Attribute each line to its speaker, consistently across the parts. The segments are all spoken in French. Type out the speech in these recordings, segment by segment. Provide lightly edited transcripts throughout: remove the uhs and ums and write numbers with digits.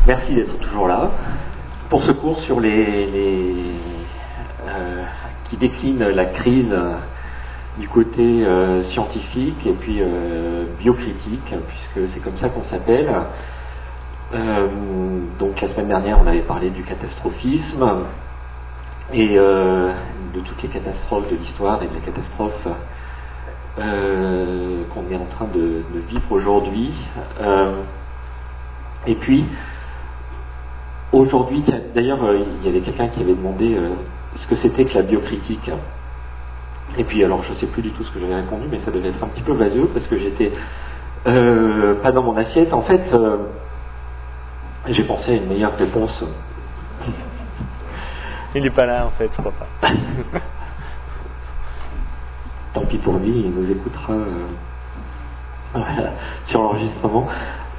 Speaker 1: Merci d'être toujours là pour ce cours sur qui décline la crise du côté scientifique et puis biocritique, puisque c'est comme ça qu'on s'appelle. Donc la semaine dernière, on avait parlé du catastrophisme et de toutes les catastrophes de l'histoire et de la catastrophe qu'on est en train de vivre aujourd'hui. Et puis, aujourd'hui, d'ailleurs, il y avait quelqu'un qui avait demandé ce que c'était que la biocritique. Et puis, alors, je ne sais plus du tout ce que j'avais répondu, mais ça devait être un petit peu vaseux, parce que j'étais pas dans mon assiette. En fait, j'ai pensé à une meilleure réponse.
Speaker 2: Il n'est pas là, en fait, je crois pas.
Speaker 1: Tant pis pour lui, il nous écoutera sur l'enregistrement.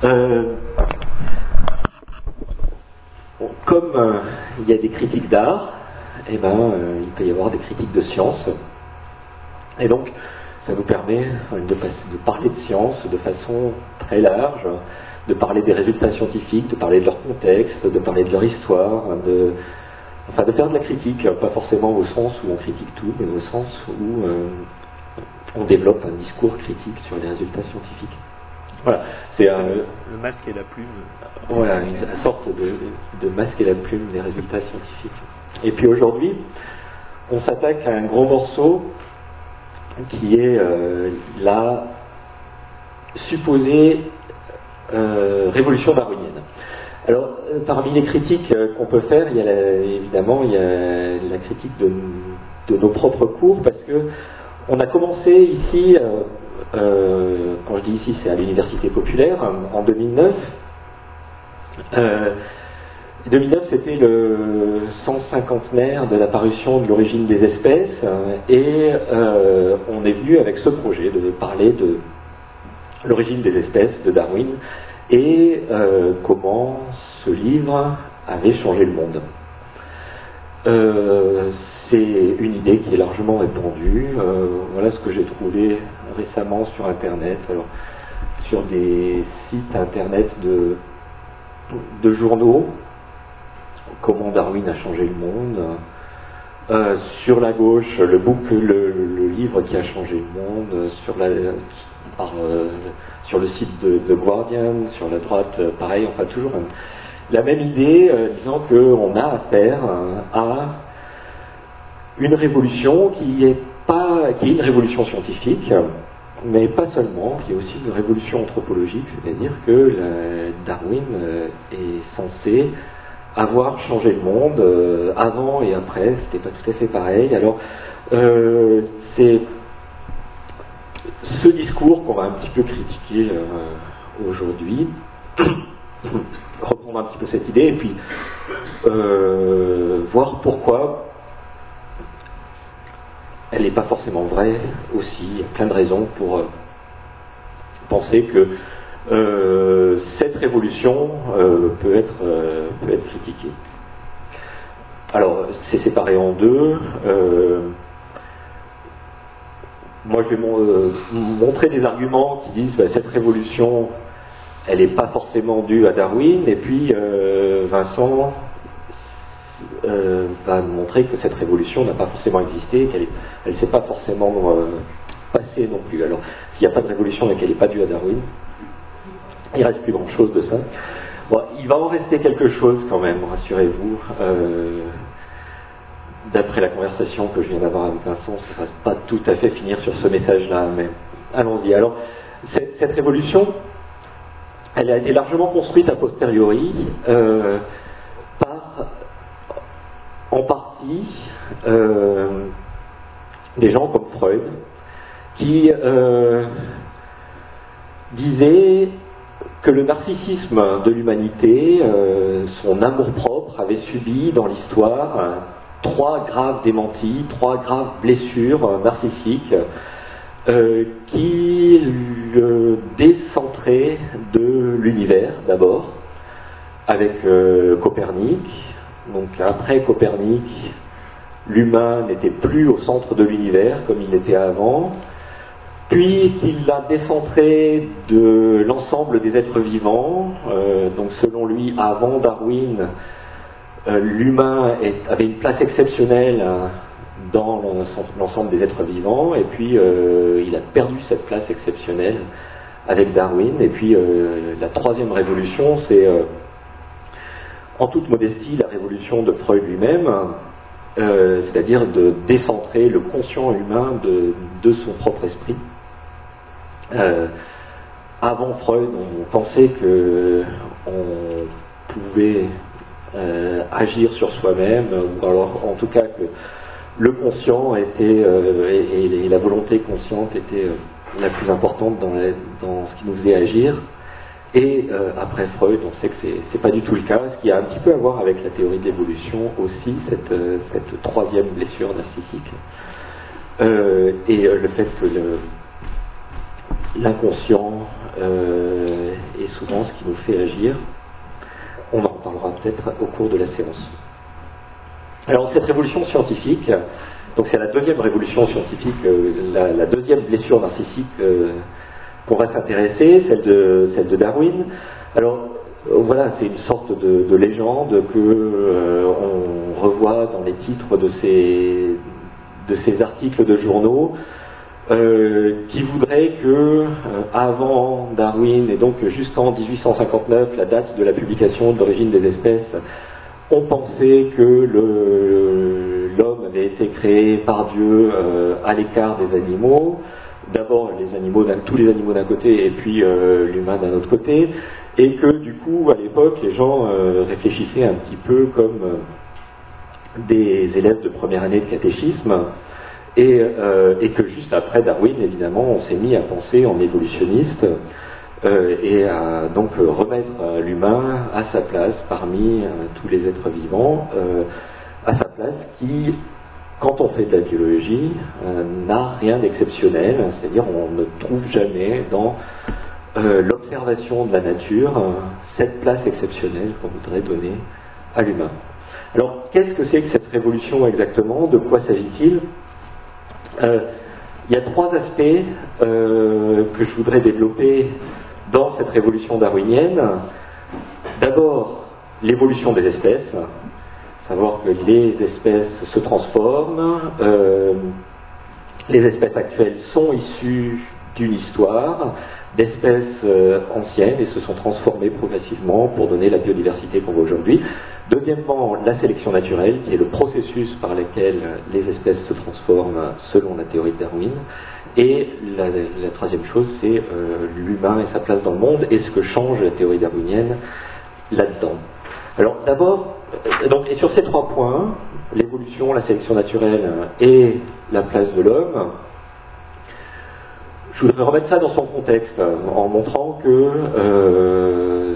Speaker 1: Comme il y a des critiques d'art, il peut y avoir des critiques de science. Et donc, ça nous permet de parler de science de façon très large, de parler des résultats scientifiques, de parler de leur contexte, de parler de leur histoire, de faire de la critique, pas forcément au sens où on critique tout, mais au sens où on développe un discours critique sur les résultats scientifiques. Voilà, c'est
Speaker 2: le masque et la plume.
Speaker 1: Voilà, une sorte de masque et la plume des résultats scientifiques. Et puis aujourd'hui, on s'attaque à un gros morceau qui est la supposée révolution darwinienne. Alors, parmi les critiques qu'on peut faire, il y a la critique de nos propres cours, parce que on a commencé ici, quand je dis ici, c'est à l'Université populaire, en 2009. 2009, c'était le 150e de la parution de l'origine des espèces, et on est venu avec ce projet de parler de l'origine des espèces de Darwin et comment ce livre avait changé le monde. C'est une idée qui est largement répandue. Voilà ce que j'ai trouvé récemment sur Internet, alors, sur des sites Internet de journaux, comment Darwin a changé le monde. Sur la gauche, le livre qui a changé le monde. Sur le site de Guardian. Sur la droite, pareil. Enfin, toujours la même idée, disant qu'on a affaire à une révolution qui est une révolution scientifique, mais pas seulement, qui est aussi une révolution anthropologique, c'est-à-dire que Darwin est censé avoir changé le monde avant et après, c'était pas tout à fait pareil. Alors, c'est ce discours qu'on va un petit peu critiquer aujourd'hui, reprendre un petit peu cette idée et puis voir pourquoi elle n'est pas forcément vraie aussi. Il y a plein de raisons pour penser que cette révolution peut être critiquée. Alors, c'est séparé en deux. Moi, je vais montrer des arguments qui disent que cette révolution, elle n'est pas forcément due à Darwin, et puis Vincent va montrer que cette révolution n'a pas forcément existé, qu'elle ne s'est pas forcément passée non plus. Alors, s'il n'y a pas de révolution et qu'elle n'est pas due à Darwin, il ne reste plus grand-chose de ça. Bon, il va en rester quelque chose quand même, rassurez-vous. D'après la conversation que je viens d'avoir avec Vincent, ça ne va pas tout à fait finir sur ce message-là, mais allons-y. Alors, cette révolution, elle a été largement construite a posteriori par, en partie, des gens comme Freud, qui disaient que le narcissisme de l'humanité, son amour-propre, avait subi dans l'histoire 3 graves démentis, 3 graves blessures narcissiques qui le décentraient de l'univers d'abord, avec Copernic. Donc après Copernic, l'humain n'était plus au centre de l'univers comme il l'était avant. puis qu'il l'a décentré de l'ensemble des êtres vivants. Donc selon lui, avant Darwin, l'humain avait une place exceptionnelle dans l'ensemble des êtres vivants, et puis il a perdu cette place exceptionnelle avec Darwin. Et puis la troisième révolution, c'est en toute modestie la révolution de Freud lui-même, c'est-à-dire de décentrer le conscient humain de son propre esprit. Avant Freud, on pensait que on pouvait agir sur soi-même, ou alors en tout cas que le conscient était et la volonté consciente était la plus importante dans ce qui nous faisait agir. Et après Freud, on sait que c'est pas du tout le cas, ce qui a un petit peu à voir avec la théorie de l'évolution aussi, cette troisième blessure narcissique, et le fait que l'inconscient est souvent ce qui nous fait agir. On en reparlera peut-être au cours de la séance. Alors cette révolution scientifique, donc c'est la deuxième révolution scientifique, la deuxième blessure narcissique qu'on va s'intéresser, celle de Darwin. Alors voilà, c'est une sorte de légende que on revoit dans les titres de ces articles de journaux, qui voudrait que avant Darwin, et donc jusqu'en 1859, la date de la publication de l'origine des espèces, on pensait que l'homme avait été créé par Dieu à l'écart des animaux. D'abord tous les animaux d'un côté, et puis l'humain d'un autre côté, et que du coup, à l'époque, les gens réfléchissaient un petit peu comme des élèves de première année de catéchisme, et que juste après Darwin, évidemment, on s'est mis à penser en évolutionniste, et à donc remettre l'humain à sa place parmi tous les êtres vivants, à sa place qui, quand on fait de la biologie, n'a rien d'exceptionnel, c'est-à-dire on ne trouve jamais dans l'observation de la nature cette place exceptionnelle qu'on voudrait donner à l'humain. Alors, qu'est-ce que c'est que cette révolution exactement? De quoi s'agit-il? Il y a trois aspects que je voudrais développer dans cette révolution darwinienne. D'abord, l'évolution des espèces, savoir que les espèces se transforment, les espèces actuelles sont issues d'une histoire d'espèces anciennes et se sont transformées progressivement pour donner la biodiversité qu'on voit aujourd'hui. Deuxièmement, la sélection naturelle, qui est le processus par lequel les espèces se transforment selon la théorie de Darwin. Et la troisième chose, c'est l'humain et sa place dans le monde, et ce que change la théorie darwinienne là-dedans. Alors d'abord, et sur ces trois points, l'évolution, la sélection naturelle et la place de l'homme, je voudrais remettre ça dans son contexte en montrant que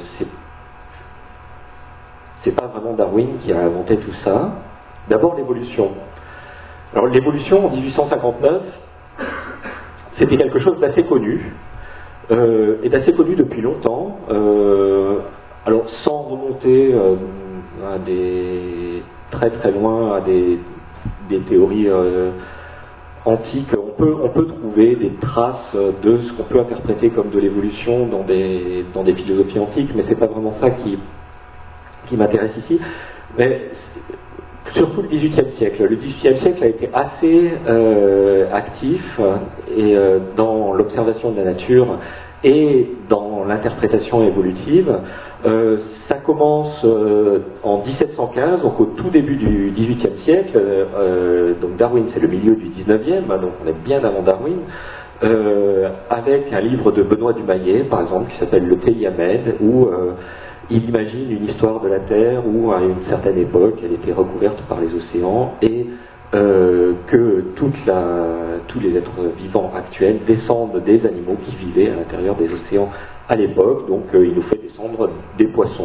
Speaker 1: c'est pas vraiment Darwin qui a inventé tout ça. D'abord l'évolution. Alors l'évolution en 1859, c'était quelque chose d'assez connu, et d'assez connu depuis longtemps. Alors sans remonter à très très loin à des théories antiques, on peut trouver des traces de ce qu'on peut interpréter comme de l'évolution dans des philosophies antiques, mais c'est pas vraiment ça qui m'intéresse ici. Mais surtout le XVIIIe siècle. Le XVIIIe siècle a été assez actif et dans l'observation de la nature et dans l'interprétation évolutive. Ça commence en 1715, donc au tout début du XVIIIe siècle. Donc Darwin, c'est le milieu du XIXe, donc on est bien avant Darwin, avec un livre de Benoît Dumayet, par exemple, qui s'appelle Le Théliamède, où il imagine une histoire de la Terre où, à une certaine époque, elle était recouverte par les océans et que tous les êtres vivants actuels descendent des animaux qui vivaient à l'intérieur des océans à l'époque. Donc il nous fait descendre des poissons.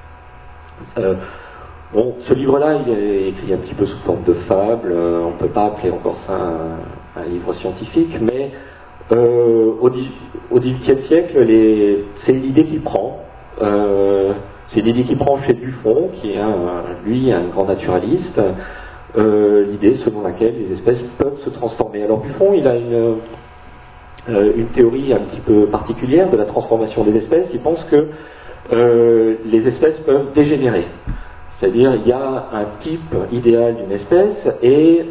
Speaker 1: Bon, ce livre-là, il est écrit un petit peu sous forme de fable. On ne peut pas appeler encore ça un livre scientifique, mais au XVIIIe siècle, c'est l'idée qui prend. C'est l'idée qui prend chez Buffon, qui est lui un grand naturaliste, l'idée selon laquelle les espèces peuvent se transformer. Alors Buffon, il a une théorie un petit peu particulière de la transformation des espèces. Il pense que les espèces peuvent dégénérer. C'est-à-dire, il y a un type idéal d'une espèce et,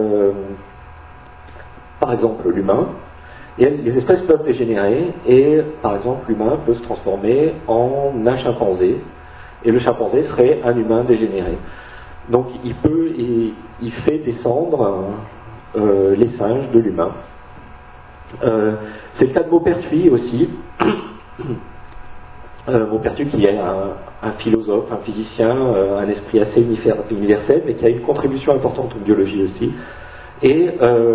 Speaker 1: par exemple, l'humain, et les espèces peuvent dégénérer et, par exemple, l'humain peut se transformer en un chimpanzé et le chimpanzé serait un humain dégénéré. Donc, il fait descendre les singes de l'humain. C'est le cas de Maupertuis aussi. Maupertuis qui est un philosophe, un physicien, un esprit assez universel, mais qui a une contribution importante en biologie aussi. Et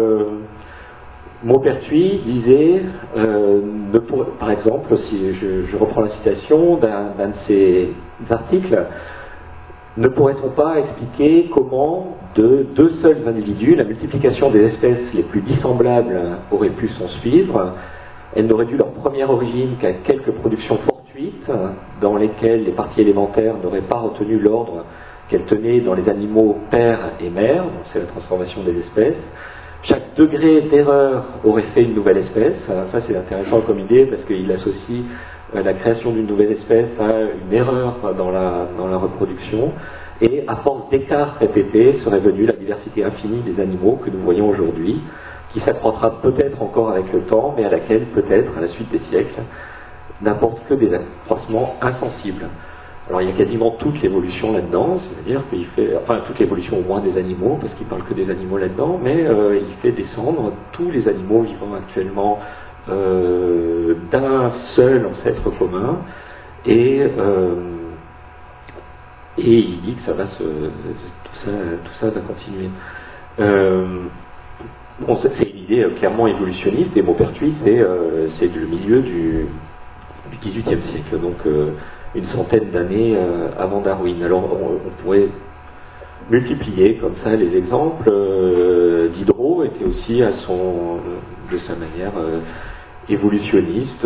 Speaker 1: Maupertuis disait, par exemple, si je reprends la citation d'un de ses articles, ne pourrait-on pas expliquer comment de deux seuls individus, la multiplication des espèces les plus dissemblables aurait pu s'en suivre? Elles n'auraient dû leur première origine qu'à quelques productions fortuites, dans lesquelles les parties élémentaires n'auraient pas retenu l'ordre qu'elles tenaient dans les animaux père et mère, donc c'est la transformation des espèces. Chaque degré d'erreur aurait fait une nouvelle espèce. Ça, c'est intéressant comme idée, parce qu'il associe la création d'une nouvelle espèce à une erreur dans la reproduction, et à force d'écarts répétés serait venue la diversité infinie des animaux que nous voyons aujourd'hui, qui s'accroîtra peut-être encore avec le temps, mais à laquelle peut-être, à la suite des siècles, n'apporte que des accroissements insensibles. Alors il y a quasiment toute l'évolution là-dedans, c'est-à-dire qu'il fait, enfin toute l'évolution au moins des animaux, parce qu'il parle que des animaux là-dedans, mais il fait descendre tous les animaux vivants actuellement d'un seul ancêtre commun, et il dit que ça va tout ça va continuer. Bon, c'est une idée clairement évolutionniste, et Maupertuis, c'est le milieu du XVIIIe siècle, donc une centaine d'années avant Darwin. Alors on pourrait multiplier comme ça les exemples. Diderot était aussi de sa manière évolutionniste,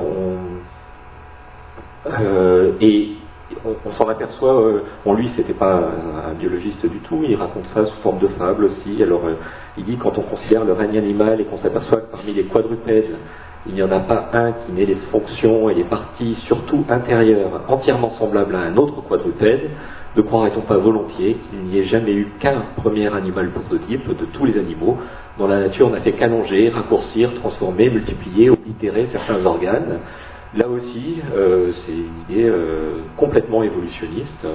Speaker 1: et on s'en aperçoit, lui c'était pas un biologiste du tout, il raconte ça sous forme de fable aussi. Alors il dit, quand on considère le règne animal et qu'on s'aperçoit que parmi les quadrupèdes il n'y en a pas un qui n'ait les fonctions et les parties, surtout intérieures, entièrement semblables à un autre quadrupède, ne croirait-on pas volontiers qu'il n'y ait jamais eu qu'un premier animal prototype de tous les animaux, dont la nature n'a fait qu'allonger, raccourcir, transformer, multiplier, oblitérer certains organes? Là aussi, c'est une idée complètement évolutionniste,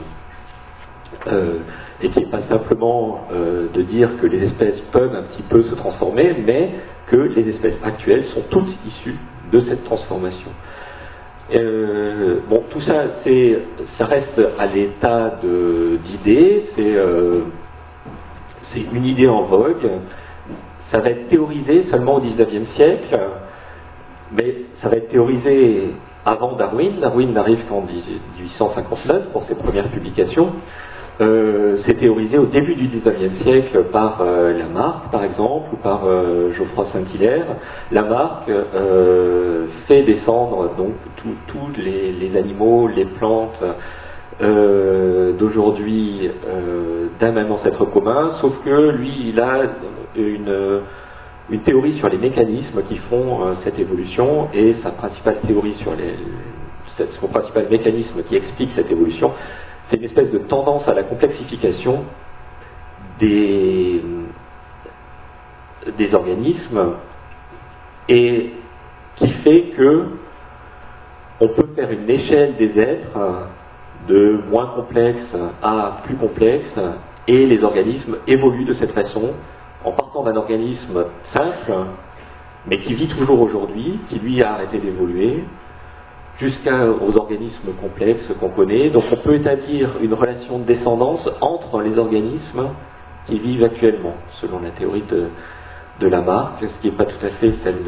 Speaker 1: et qui n'est pas simplement de dire que les espèces peuvent un petit peu se transformer, mais que les espèces actuelles sont toutes issues de cette transformation. Bon, tout ça, ça reste à l'état d'idée, c'est une idée en vogue, ça va être théorisé seulement au XIXe siècle, mais ça va être théorisé avant Darwin. Darwin n'arrive qu'en 1859 pour ses premières publications. C'est théorisé au début du XIXe siècle par Lamarck, par exemple, ou par Geoffroy Saint-Hilaire. Lamarck fait descendre donc tous les animaux, les plantes d'aujourd'hui d'un même ancêtre commun, sauf que lui, il a une théorie sur les mécanismes qui font cette évolution, et sa principale théorie son principal mécanisme qui explique cette évolution, c'est une espèce de tendance à la complexification des organismes, et qui fait que on peut faire une échelle des êtres de moins complexe à plus complexe, et les organismes évoluent de cette façon, en partant d'un organisme simple, mais qui vit toujours aujourd'hui, qui lui a arrêté d'évoluer, jusqu'aux organismes complexes qu'on connaît. Donc on peut établir une relation de descendance entre les organismes qui vivent actuellement, selon la théorie de Lamarck, ce qui n'est pas tout à fait celle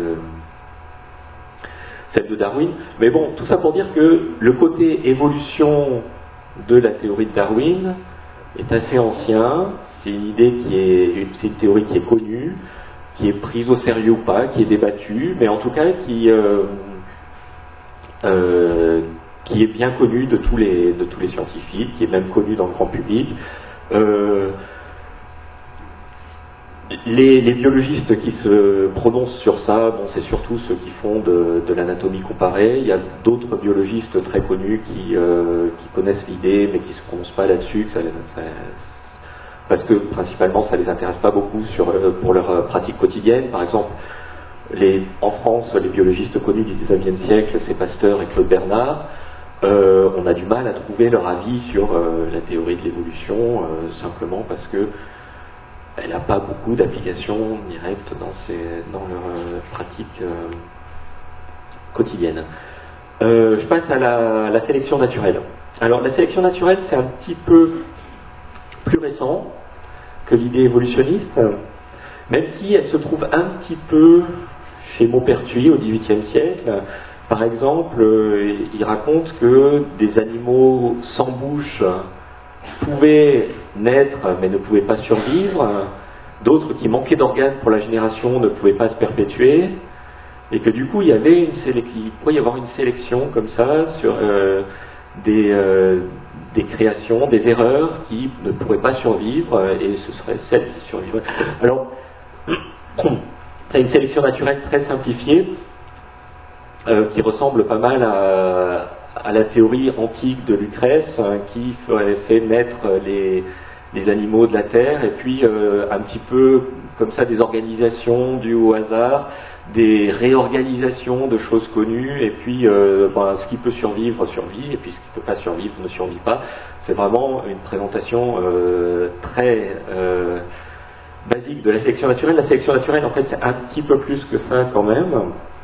Speaker 1: de Darwin. Mais bon, tout ça pour dire que le côté évolution de la théorie de Darwin est assez ancien. C'est une théorie qui est connue, qui est prise au sérieux ou pas, qui est débattue, mais en tout cas qui est bien connue de tous les scientifiques, qui est même connue dans le grand public. les biologistes qui se prononcent sur ça, bon, c'est surtout ceux qui font de l'anatomie comparée. Il y a d'autres biologistes très connus qui connaissent l'idée, mais qui ne se prononcent pas là-dessus, parce que principalement ça les intéresse pas beaucoup pour leur pratique quotidienne. Par exemple, en France, les biologistes connus du XIXe siècle, c'est Pasteur et Claude Bernard. On a du mal à trouver leur avis sur la théorie de l'évolution, simplement parce que elle n'a pas beaucoup d'applications directes dans leur pratique quotidienne. Je passe à la sélection naturelle. Alors la sélection naturelle, c'est un petit peu plus récent que l'idée évolutionniste, même si elle se trouve un petit peu chez Maupertuis au XVIIIe siècle. Par exemple, il raconte que des animaux sans bouche pouvaient naître mais ne pouvaient pas survivre, d'autres qui manquaient d'organes pour la génération ne pouvaient pas se perpétuer, et que du coup il pourrait y avoir une sélection comme ça sur des créations, des erreurs qui ne pourraient pas survivre, et ce seraient celles qui survivraient. Alors, c'est une sélection naturelle très simplifiée, qui ressemble pas mal à la théorie antique de Lucrèce, qui fait naître les animaux de la terre, et puis un petit peu comme ça des organisations dues au hasard, des réorganisations de choses connues, et puis ce qui peut survivre survit, et puis ce qui ne peut pas survivre ne survit pas. C'est vraiment une présentation très basique de la sélection naturelle. La sélection naturelle, en fait, c'est un petit peu plus que ça quand même.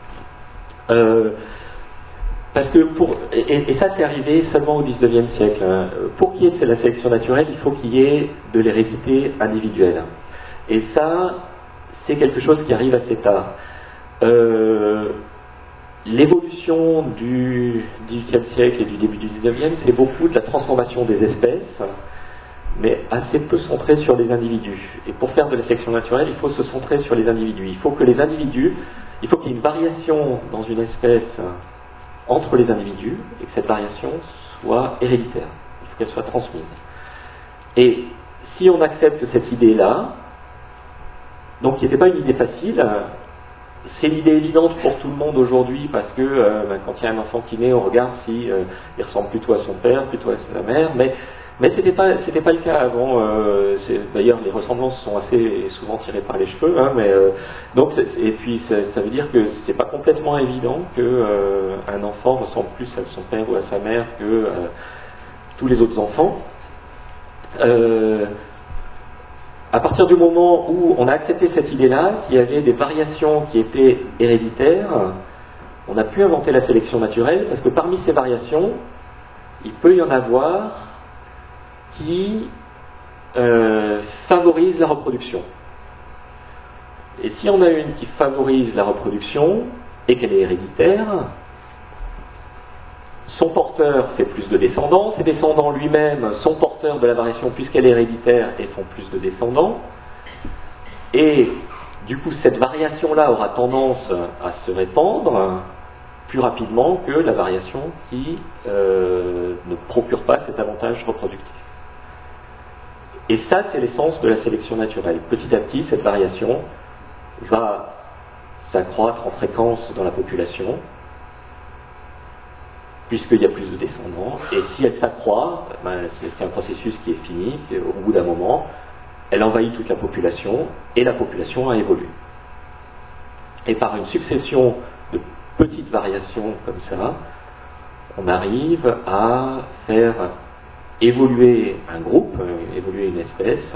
Speaker 1: Parce que et ça c'est arrivé seulement au XIXe siècle. Pour qu'il y ait de la sélection naturelle, il faut qu'il y ait de l'hérédité individuelle. Et ça, c'est quelque chose qui arrive assez tard. L'évolution du XVIIIe siècle et du début du XIXe, c'est beaucoup de la transformation des espèces, mais assez peu centré sur les individus. Et pour faire de la sélection naturelle, il faut se centrer sur les individus. Il faut qu'il y ait une variation dans une espèce entre les individus, et que cette variation soit héréditaire. Il faut qu'elle soit transmise. Et si on accepte cette idée-là, donc qui n'était pas une idée facile, c'est l'idée évidente pour tout le monde aujourd'hui, parce que quand il y a un enfant qui naît, on regarde si il ressemble plutôt à son père, plutôt à sa mère, mais c'était pas le cas avant. D'ailleurs, les ressemblances sont assez souvent tirées par les cheveux, et puis ça veut dire que c'est pas complètement évident que un enfant ressemble plus à son père ou à sa mère que tous les autres enfants. À partir du moment où on a accepté cette idée-là, qu'il y avait des variations qui étaient héréditaires, on a pu inventer la sélection naturelle, parce que parmi ces variations, il peut y en avoir qui favorisent la reproduction. Et si on a une qui favorise la reproduction et qu'elle est héréditaire, son porteur fait plus de descendants, ses descendants lui-même sont porteurs de la variation puisqu'elle est héréditaire et font plus de descendants, et du coup cette variation-là aura tendance à se répandre plus rapidement que la variation qui ne procure pas cet avantage reproductif. Et ça, c'est l'essence de la sélection naturelle. Petit à petit, cette variation va s'accroître en fréquence dans la population, puisqu'il y a plus de descendants, et si elle s'accroît, c'est un processus qui est fini, et au bout d'un moment, elle envahit toute la population, et la population a évolué. Et par une succession de petites variations comme ça, on arrive à faire évoluer un groupe, évoluer une espèce,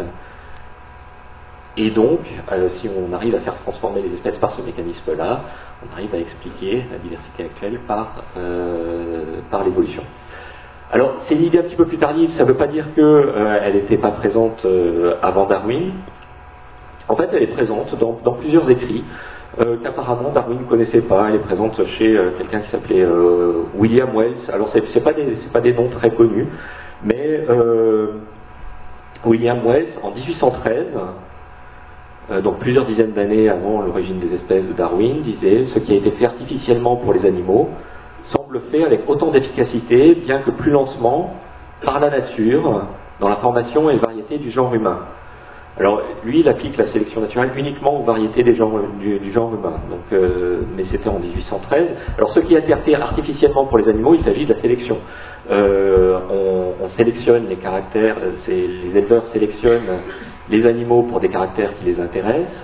Speaker 1: et donc, si on arrive à faire transformer les espèces par ce mécanisme-là, on arrive à expliquer la diversité actuelle par l'évolution. Alors, c'est une idée un petit peu plus tardive, ça ne veut pas dire qu'elle n'était pas présente avant Darwin. En fait, elle est présente dans plusieurs écrits qu'apparemment Darwin ne connaissait pas. Elle est présente chez quelqu'un qui s'appelait William Wells. Alors, c'est pas des noms très connus, mais William Wells, en 1813, donc plusieurs dizaines d'années avant l'origine des espèces de Darwin, disait « Ce qui a été fait artificiellement pour les animaux semble fait avec autant d'efficacité, bien que plus lentement, par la nature, dans la formation et la variété du genre humain. Alors, lui, il applique la sélection naturelle uniquement aux variétés du genre humain. Donc, mais c'était en 1813. Alors, ce qui est interdit artificiellement pour les animaux, il s'agit de la sélection. On sélectionne les caractères, les éleveurs sélectionnent les animaux pour des caractères qui les intéressent,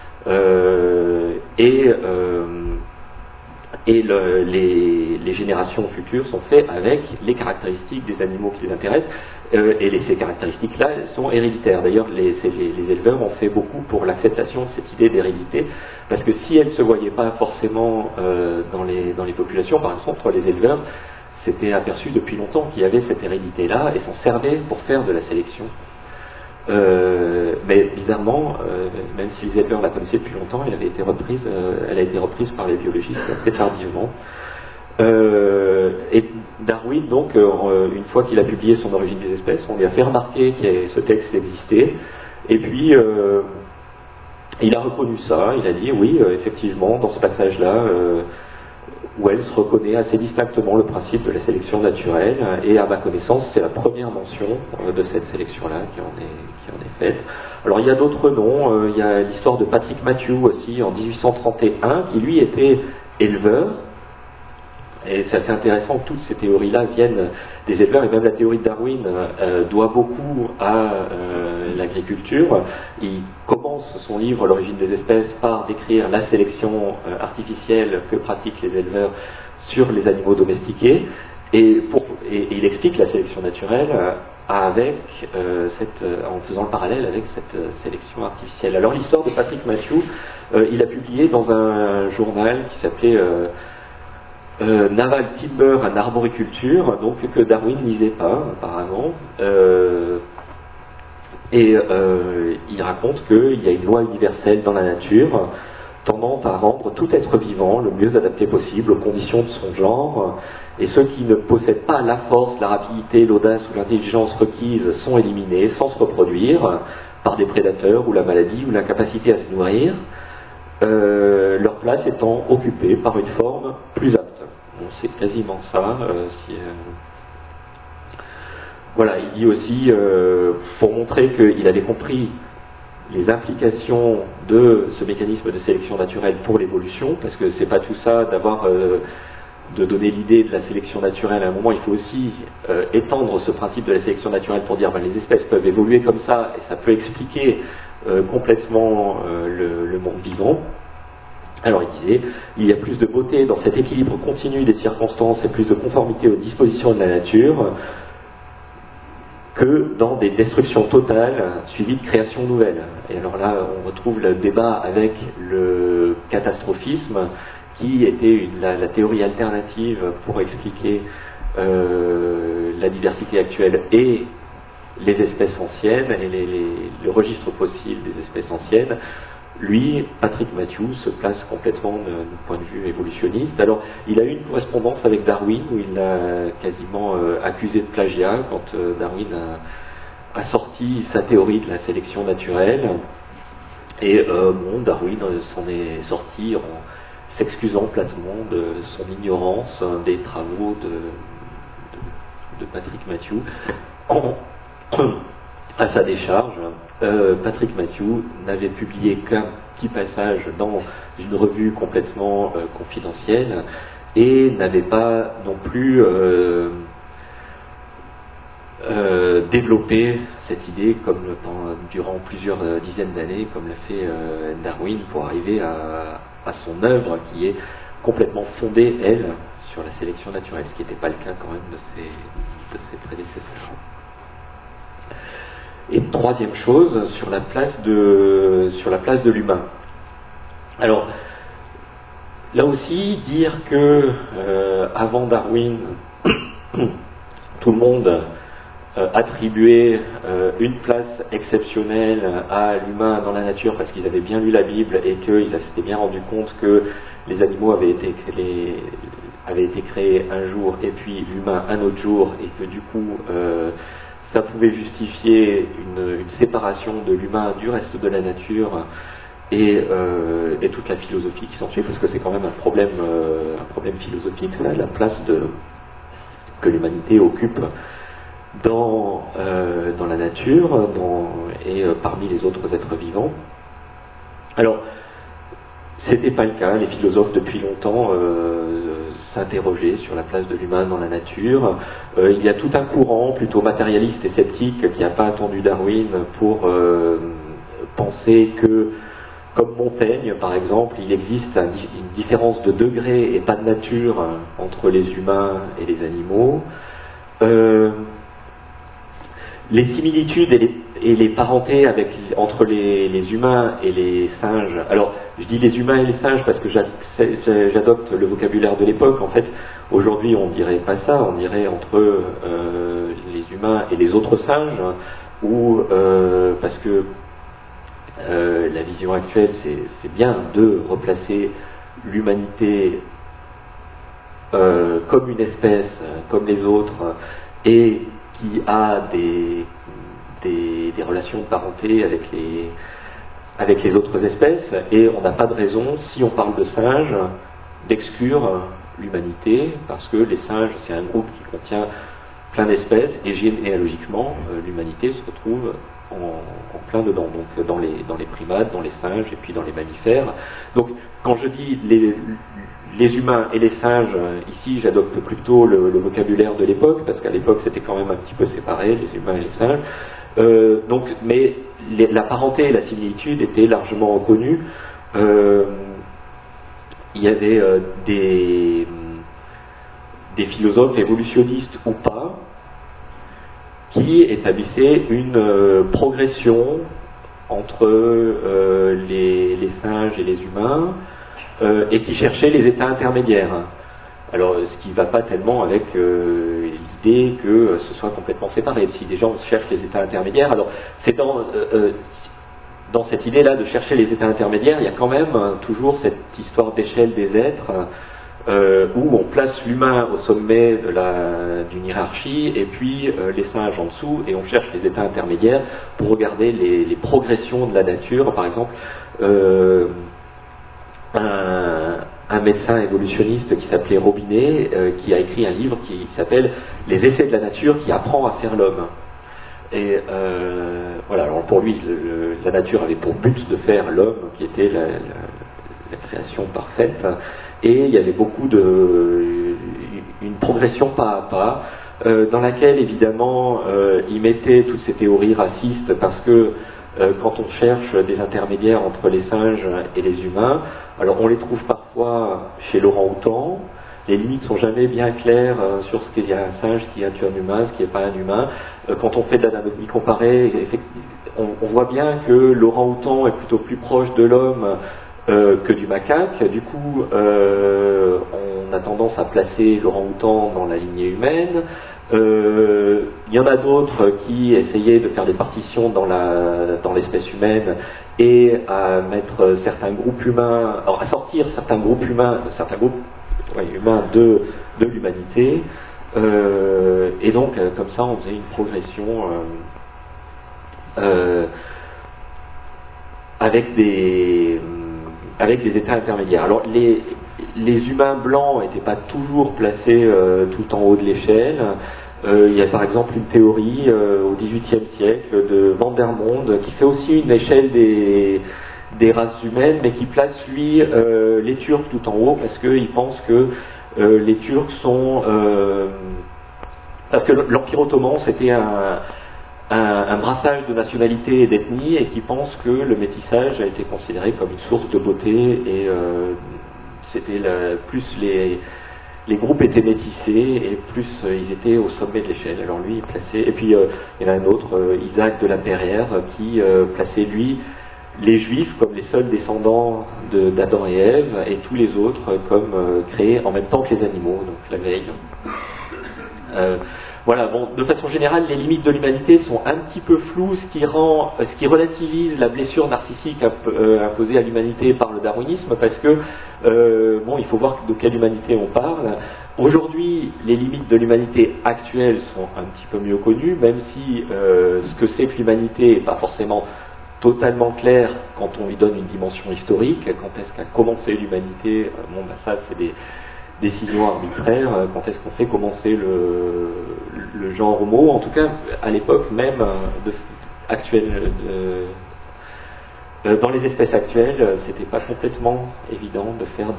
Speaker 1: les générations futures sont faites avec les caractéristiques des animaux qui les intéressent, ces caractéristiques-là sont héréditaires. D'ailleurs, les éleveurs ont fait beaucoup pour l'acceptation de cette idée d'hérédité, parce que si elle ne se voyait pas forcément dans les populations, par exemple, les éleveurs s'étaient aperçus depuis longtemps qu'il y avait cette hérédité-là et s'en servaient pour faire de la sélection. Mais bizarrement, même si les éleveurs la connaissaient depuis longtemps, elle a été reprise par les biologistes très tardivement. Et Darwin, donc, une fois qu'il a publié son Origine des espèces, on lui a fait remarquer que ce texte existait, et puis il a reconnu ça, il a dit oui, effectivement, dans ce passage-là, où elle se reconnaît assez distinctement le principe de la sélection naturelle, et à ma connaissance, c'est la première mention de cette sélection-là qui en est faite. Alors il y a d'autres noms, il y a l'histoire de Patrick Matthew aussi, en 1831, qui lui était éleveur, et c'est assez intéressant que toutes ces théories-là viennent des éleveurs, et même la théorie de Darwin doit beaucoup à l'agriculture. Il commence son livre L'origine des espèces par décrire la sélection artificielle que pratiquent les éleveurs sur les animaux domestiqués, et il explique la sélection naturelle en faisant le parallèle avec cette sélection artificielle. Alors l'histoire de Patrick Matthew, il a publié dans un journal qui s'appelait Naval Timber and Arboriculture, donc que Darwin ne lisait pas apparemment, il raconte qu'il y a une loi universelle dans la nature tendant à rendre tout être vivant le mieux adapté possible aux conditions de son genre, et ceux qui ne possèdent pas la force, la rapidité, l'audace ou l'intelligence requises sont éliminés sans se reproduire par des prédateurs ou la maladie ou l'incapacité à se nourrir, leur place étant occupée par une forme plus apte. Bon, c'est quasiment ça. Voilà, il dit aussi, pour montrer qu'il avait compris les implications de ce mécanisme de sélection naturelle pour l'évolution, parce que c'est pas tout ça de donner l'idée de la sélection naturelle. À un moment, il faut aussi étendre ce principe de la sélection naturelle pour dire les espèces peuvent évoluer comme ça, et ça peut expliquer complètement le monde vivant. Alors il disait, il y a plus de beauté dans cet équilibre continu des circonstances et plus de conformité aux dispositions de la nature que dans des destructions totales suivies de créations nouvelles. Et alors là, on retrouve le débat avec le catastrophisme, qui était la théorie alternative pour expliquer la diversité actuelle et les espèces anciennes, et le registre fossile des espèces anciennes. Lui, Patrick Matthew, se place complètement du point de vue évolutionniste. Alors, il a eu une correspondance avec Darwin, où il l'a quasiment accusé de plagiat quand Darwin a sorti sa théorie de la sélection naturelle. Et Darwin s'en est sorti en s'excusant platement de son ignorance des travaux de Patrick Matthew. À sa décharge, Patrick Matthew n'avait publié qu'un petit passage dans une revue complètement confidentielle, et n'avait pas non plus développé cette idée durant plusieurs dizaines d'années, comme l'a fait Darwin, pour arriver à son œuvre qui est complètement fondée, elle, sur la sélection naturelle, ce qui n'était pas le cas quand même de ses prédécesseurs. Et troisième chose, sur la place de l'humain. Alors, là aussi, dire que avant Darwin, tout le monde attribuait une place exceptionnelle à l'humain dans la nature parce qu'ils avaient bien lu la Bible et qu'ils s'étaient bien rendu compte que les animaux avaient été créés un jour et puis l'humain un autre jour, et que du coup ça pouvait justifier une séparation de l'humain du reste de la nature et toute la philosophie qui s'ensuit, parce que c'est quand même un problème philosophique, ça, la place que l'humanité occupe dans la nature et parmi les autres êtres vivants. Alors, c'était pas le cas. Les philosophes depuis longtemps s'interrogeaient sur la place de l'humain dans la nature. Il y a tout un courant plutôt matérialiste et sceptique qui n'a pas attendu Darwin pour penser que, comme Montaigne par exemple, il existe une différence de degré et pas de nature entre les humains et les animaux. Les similitudes et les parentés entre les humains et les singes. Alors, je dis les humains et les singes parce que j'adopte le vocabulaire de l'époque. En fait, aujourd'hui, on dirait pas ça. On dirait entre les humains et les autres singes, ou parce que la vision actuelle, c'est bien de replacer l'humanité comme une espèce, comme les autres, et qui a des relations de parenté avec les autres espèces, et on n'a pas de raison, si on parle de singes, d'exclure l'humanité, parce que les singes, c'est un groupe qui contient plein d'espèces, et généalogiquement, l'humanité se retrouve en plein dedans, donc dans les primates, dans les singes, et puis dans les mammifères. Donc, quand je dis les humains et les singes, ici j'adopte plutôt le vocabulaire de l'époque, parce qu'à l'époque c'était quand même un petit peu séparé, les humains et les singes. Mais la parenté et la similitude étaient largement reconnues. Il y avait des philosophes évolutionnistes ou pas, qui établissaient une progression entre les singes et les humains, et qui cherchait les états intermédiaires. Alors, ce qui ne va pas tellement avec l'idée que ce soit complètement séparé. Si des gens cherchent les états intermédiaires, alors c'est dans cette idée-là de chercher les états intermédiaires, il y a quand même toujours cette histoire d'échelle des êtres, où on place l'humain au sommet d'une hiérarchie, et puis les singes en dessous, et on cherche les états intermédiaires pour regarder les progressions de la nature. Par exemple, un médecin évolutionniste qui s'appelait Robinet, qui a écrit un livre qui s'appelle « Les essais de la nature qui apprend à faire l'homme ». Et voilà, alors pour lui, la nature avait pour but de faire l'homme, qui était la création parfaite, et il y avait une progression pas à pas, dans laquelle évidemment il mettait toutes ces théories racistes, parce que quand on cherche des intermédiaires entre les singes et les humains, alors on les trouve parfois chez Laurent Houtan. Les limites sont jamais bien claires sur ce qu'est un singe, ce qui est un humain, ce qui n'est pas un humain. Quand on fait de l'anatomie comparée, on voit bien que Laurent Houtan est plutôt plus proche de l'homme que du macaque. Du coup, on a tendance à placer Laurent Houtan dans la lignée humaine. Il y en a d'autres qui essayaient de faire des partitions dans l'espèce humaine et à mettre certains groupes humains, alors à sortir certains groupes humains de l'humanité, et donc comme ça on faisait une progression avec des états intermédiaires. Alors les humains blancs n'étaient pas toujours placés tout en haut de l'échelle. Il y a par exemple une théorie au XVIIIe siècle de Vandermonde qui fait aussi une échelle des races humaines, mais qui place lui les Turcs tout en haut, parce qu'il pense que les Turcs sont... parce que l'Empire ottoman c'était un brassage de nationalités et d'ethnies, et qui pense que le métissage a été considéré comme une source de beauté, et c'était plus les groupes étaient métissés, et plus ils étaient au sommet de l'échelle. Alors lui, il plaçait... Et puis il y en a un autre, Isaac de la Perrière, qui plaçait lui les Juifs comme les seuls descendants d'Adam et Ève, et tous les autres comme créés en même temps que les animaux, donc la veille. Voilà, bon, de façon générale, les limites de l'humanité sont un petit peu floues, ce qui relativise la blessure narcissique imposée à l'humanité par le darwinisme, parce que, il faut voir de quelle humanité on parle. Aujourd'hui, les limites de l'humanité actuelle sont un petit peu mieux connues, même si ce que c'est que l'humanité n'est pas forcément totalement clair quand on lui donne une dimension historique. Quand est-ce qu'a commencé l'humanité? Ça, c'est décision arbitraire, quand est-ce qu'on fait commencer le genre homo, en tout cas à l'époque même actuelle, dans les espèces actuelles, c'était pas complètement évident de faire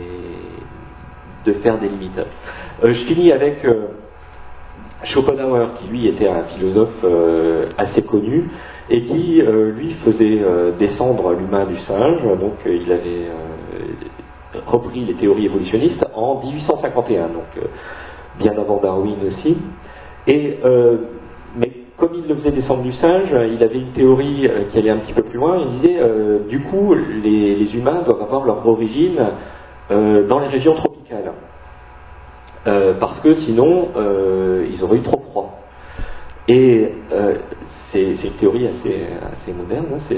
Speaker 1: des limites. Je finis avec Schopenhauer, qui lui était un philosophe assez connu et qui lui faisait descendre l'humain du singe. Donc il avait repris les théories évolutionnistes en 1851, donc bien avant Darwin aussi. Et mais comme il le faisait descendre du singe, il avait une théorie qui allait un petit peu plus loin. Il disait du coup les humains doivent avoir leur origine dans les régions tropicales. Parce que sinon, ils auraient eu trop froid. Et c'est une théorie assez moderne, hein,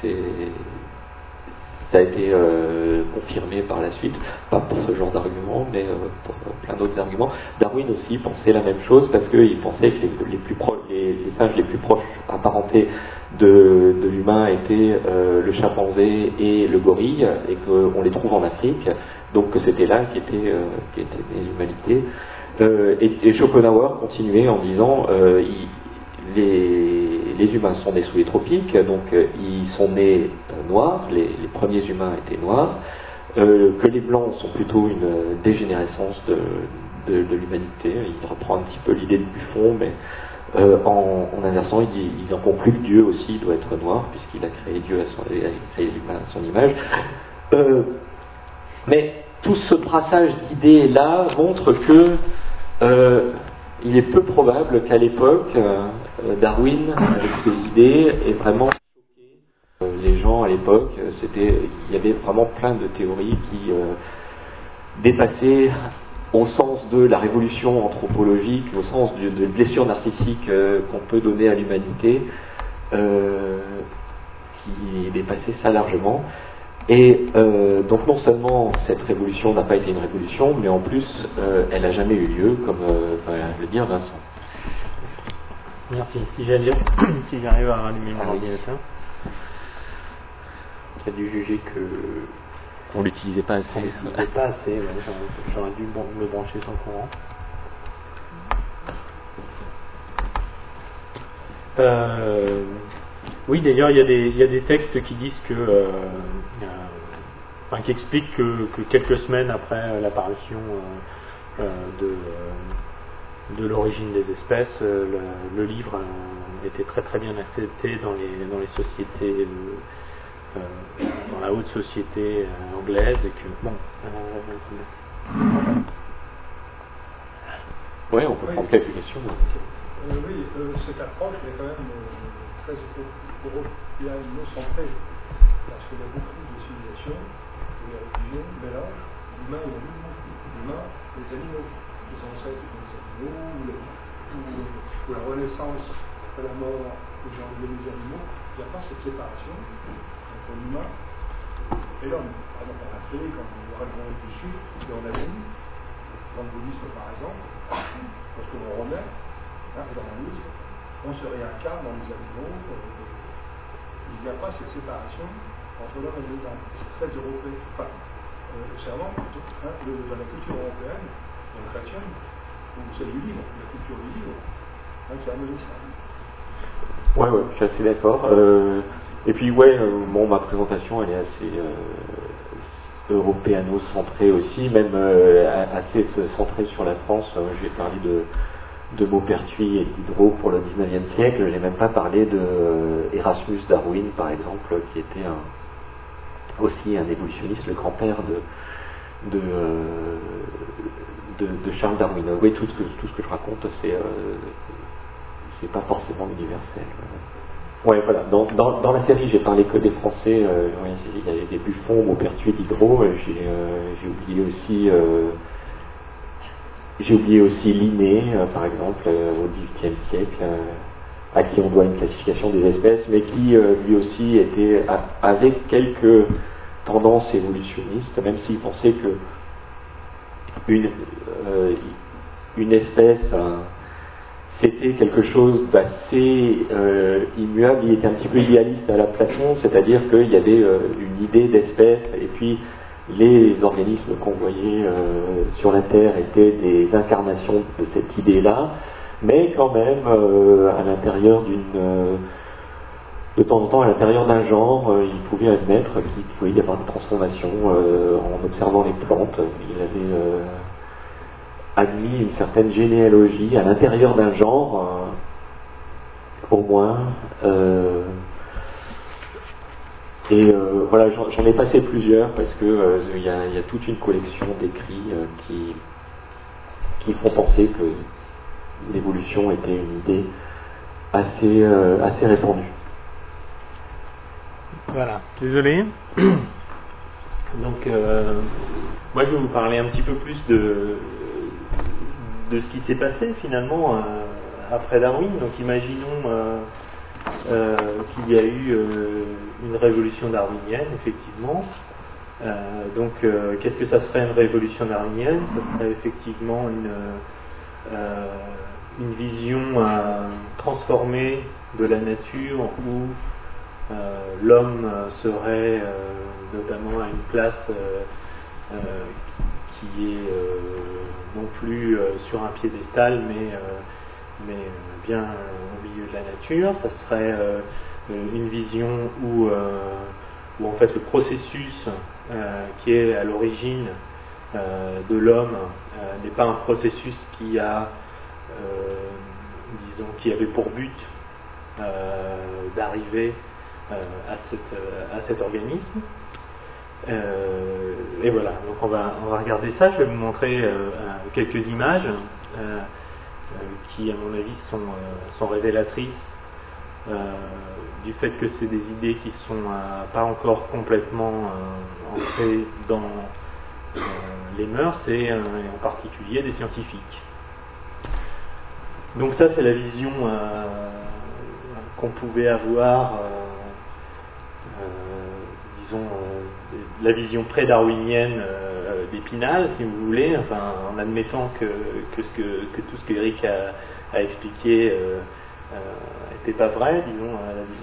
Speaker 1: ça a été confirmé par la suite, pas pour ce genre d'argument, mais pour plein d'autres arguments. Darwin aussi pensait la même chose, parce qu'il pensait que les singes les plus proches apparentés de l'humain étaient le chimpanzé et le gorille, et qu'on les trouve en Afrique, donc que c'était là qu'était l'humanité. Et Schopenhauer continuait en disant les humains sont nés sous les tropiques, donc ils sont nés noirs, les premiers humains étaient noirs, que les blancs sont plutôt une dégénérescence de l'humanité. Il reprend un petit peu l'idée de Buffon, mais en inversant, ils en concluent que Dieu aussi doit être noir, puisqu'il a créé Dieu il a créé l'humain à son image. Mais tout ce brassage d'idées-là montre que il est peu probable qu'à l'époque, Darwin, avec ses idées, ait vraiment choqué les gens à l'époque. Il y avait vraiment plein de théories qui dépassaient, au sens de la révolution anthropologique, au sens de blessure narcissique qu'on peut donner à l'humanité, qui dépassait ça largement. Et donc non seulement cette révolution n'a pas été une révolution, mais en plus elle n'a jamais eu lieu, comme va le dire Vincent.
Speaker 2: Merci. Si j'arrive à rallumer mon ordinateur. Tu as dû juger
Speaker 1: qu'on l'utilisait pas assez.
Speaker 2: On l'utilisait pas assez, ouais, j'aurais dû me brancher sans courant. Oui, d'ailleurs, il y a des textes qui disent qui expliquent que quelques semaines après l'apparition de l'origine des espèces, le livre était très très bien accepté dans les sociétés, dans la haute société anglaise, et que bon.
Speaker 1: Oui, on peut prendre quelques questions.
Speaker 3: Oui, cette approche est quand même très européano-centrée, parce qu'il y a beaucoup de civilisations où les religions mélangent l'humain et l'animal, l'humain et les animaux, les ancêtres des animaux, ou la renaissance de la mort des gens et des animaux. Il n'y a pas cette séparation entre l'humain et l'homme. Par exemple, en Afrique, en Amérique du Sud, et en Asie, dans le bouddhisme par exemple, lorsque l'on remet dans l'humanisme, on se réincarne dans les animaux. Il n'y a pas cette séparation entre l'homme et l'humain. C'est très européen. Enfin, observant dans la culture européenne, dans la chrétienne, ou celle du livre, la culture du livre, c'est amené ça.
Speaker 1: Ouais, je suis assez d'accord. Et puis ma présentation elle est assez européano-centrée aussi, même assez centrée sur la France. J'ai parlé de Maupertuis et d'Diderot pour le 19e siècle. Je n'ai même pas parlé de Erasmus Darwin, par exemple, qui était aussi un évolutionniste, le grand-père de Charles Darwin. Oui, tout ce que je raconte, c'est pas forcément universel. Ouais, voilà. Dans la série, j'ai parlé que des Français. Il y avait des Buffon, Maupertuis, Diderot. J'ai oublié aussi Linné, par exemple, au XVIIIe siècle, à qui on doit une classification des espèces, mais qui lui aussi avait quelques tendances évolutionnistes, même s'il pensait que une espèce c'était quelque chose d'assez immuable. Il était un petit peu idéaliste à la Platon, c'est-à-dire qu'il y avait une idée d'espèce, et puis les organismes qu'on voyait sur la Terre étaient des incarnations de cette idée-là, mais quand même à l'intérieur de temps en temps à l'intérieur d'un genre, il pouvait admettre qu'il pouvait y avoir des transformations en observant les plantes. Il avait admis une certaine généalogie à l'intérieur d'un genre, au moins. Voilà, j'en ai passé plusieurs parce que il y a toute une collection d'écrits qui font penser que l'évolution était une idée assez répandue.
Speaker 2: Voilà, désolé. Donc, moi je vais vous parler un petit peu plus de ce qui s'est passé finalement après Darwin. Donc, imaginons qu'il y a eu une révolution darwinienne, effectivement. Qu'est-ce que ça serait une révolution darwinienne? Ça serait effectivement une vision transformée de la nature où l'homme serait notamment à une place qui est non plus sur un piédestal, mais bien au milieu de la nature. Ça serait une vision où en fait le processus qui est à l'origine de l'homme n'est pas un processus qui avait pour but d'arriver à cet organisme. Et voilà, donc on va regarder ça. Je vais vous montrer quelques images qui, à mon avis, sont révélatrices du fait que c'est des idées qui sont pas encore complètement ancrées dans les mœurs et en particulier des scientifiques. Donc ça, c'est la vision qu'on pouvait avoir, la vision pré-darwinienne d'Épinal, si vous voulez, enfin, en admettant que tout ce que Eric a expliqué n'était pas vrai, disons.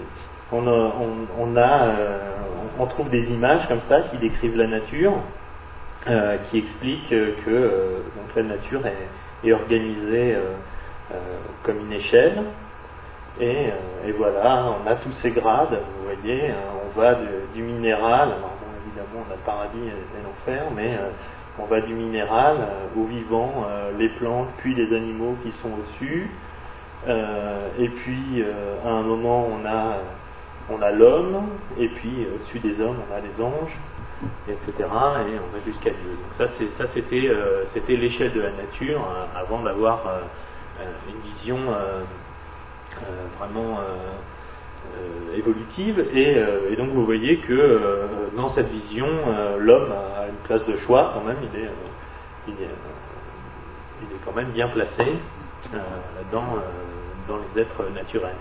Speaker 2: On trouve des images comme ça qui décrivent la nature, qui expliquent que donc la nature est organisée comme une échelle. Et voilà, on a tous ces grades, vous voyez, on va du minéral, alors bon, évidemment on a le paradis et l'enfer, mais on va du minéral au vivant, les plantes, puis les animaux qui sont au-dessus, et puis à un moment on a l'homme, et puis au-dessus des hommes on a les anges, etc., et on va jusqu'à Dieu. Donc ça c'était l'échelle de la nature, avant d'avoir une vision vraiment évolutive, et donc vous voyez que dans cette vision l'homme a une place de choix quand même, il est quand même bien placé dans les êtres naturels.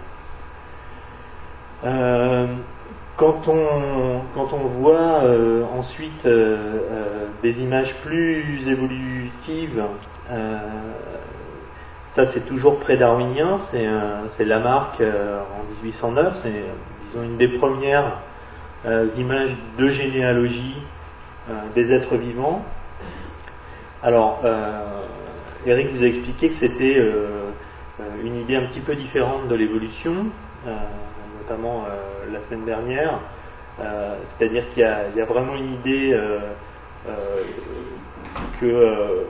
Speaker 2: Quand on voit ensuite des images plus évolutives, ça c'est toujours pré-darwinien, c'est Lamarck en 1809, c'est disons une des premières images de généalogie des êtres vivants. Alors, Eric vous a expliqué que c'était une idée un petit peu différente de l'évolution, notamment la semaine dernière, c'est-à-dire qu'il y a vraiment une idée que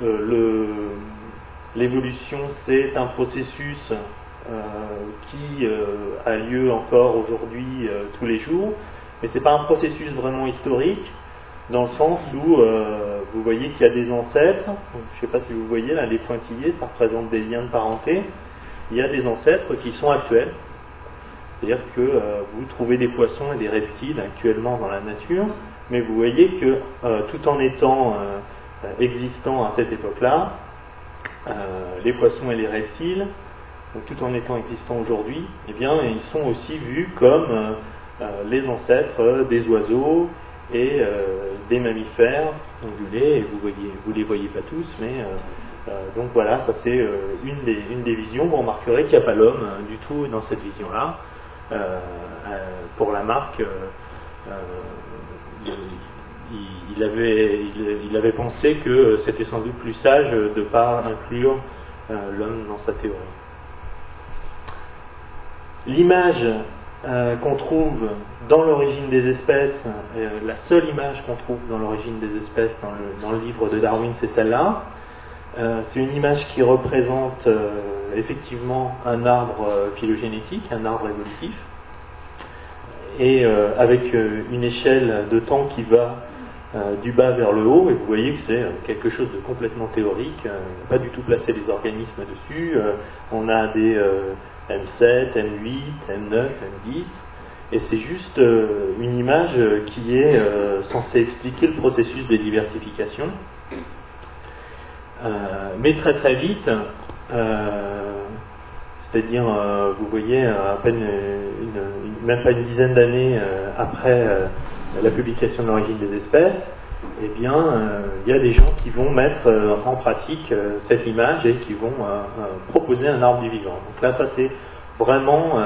Speaker 2: l'évolution, c'est un processus qui a lieu encore aujourd'hui tous les jours, mais c'est pas un processus vraiment historique, dans le sens où vous voyez qu'il y a des ancêtres, je ne sais pas si vous voyez là les pointillés, ça représente des liens de parenté, il y a des ancêtres qui sont actuels, c'est-à-dire que vous trouvez des poissons et des reptiles actuellement dans la nature, mais vous voyez que tout en étant existants à cette époque-là, les poissons et les reptiles, donc tout en étant existants aujourd'hui, eh bien, ils sont aussi vus comme les ancêtres des oiseaux et des mammifères ongulés. Et vous les voyez pas tous, mais donc voilà, ça c'est une des visions. Vous remarquerez qu'il n'y a pas l'homme du tout dans cette vision-là. Pour Lamarck, il avait pensé que c'était sans doute plus sage de ne pas inclure l'homme dans sa théorie. L'image qu'on trouve dans l'origine des espèces, la seule image qu'on trouve dans l'origine des espèces dans le livre de Darwin, c'est celle-là. C'est une image qui représente effectivement un arbre phylogénétique, un arbre évolutif, et avec une échelle de temps qui va du bas vers le haut, et vous voyez que c'est quelque chose de complètement théorique, pas du tout placer les organismes dessus. On a des M7, M8, M9, M10, et c'est juste une image qui est censée expliquer le processus de diversification. Mais très très vite, c'est-à-dire, vous voyez, à peine même pas une dizaine d'années après la publication de l'origine des espèces, eh bien, il y a des gens qui vont mettre en pratique cette image et qui vont proposer un arbre du vivant. Donc là, ça c'est vraiment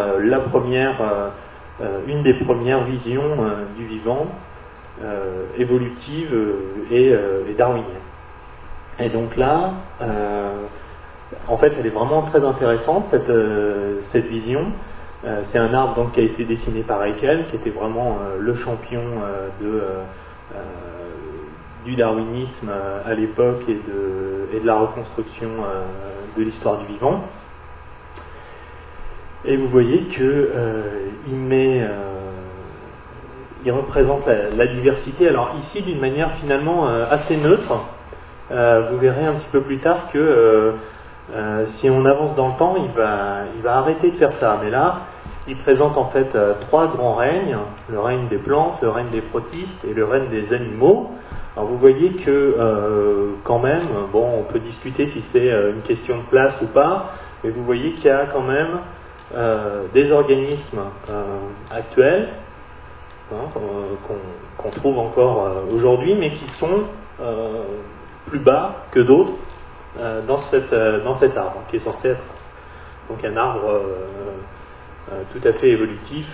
Speaker 2: une des premières visions du vivant évolutive et darwinienne. Et donc là, en fait, elle est vraiment très intéressante, cette vision. C'est un arbre donc, qui a été dessiné par Haeckel, qui était vraiment le champion du darwinisme à l'époque et de la reconstruction de l'histoire du vivant. Et vous voyez que il représente la diversité. Alors ici, d'une manière finalement assez neutre. Vous verrez un petit peu plus tard que si on avance dans le temps, il va arrêter de faire ça. Mais là, il présente en fait trois grands règnes, le règne des plantes, le règne des protistes et le règne des animaux. Alors vous voyez que quand même, bon, on peut discuter si c'est une question de place ou pas, mais vous voyez qu'il y a quand même des organismes actuels qu'on trouve encore aujourd'hui, mais qui sont plus bas que d'autres dans cet arbre, qui est censé être donc un arbre tout à fait évolutif.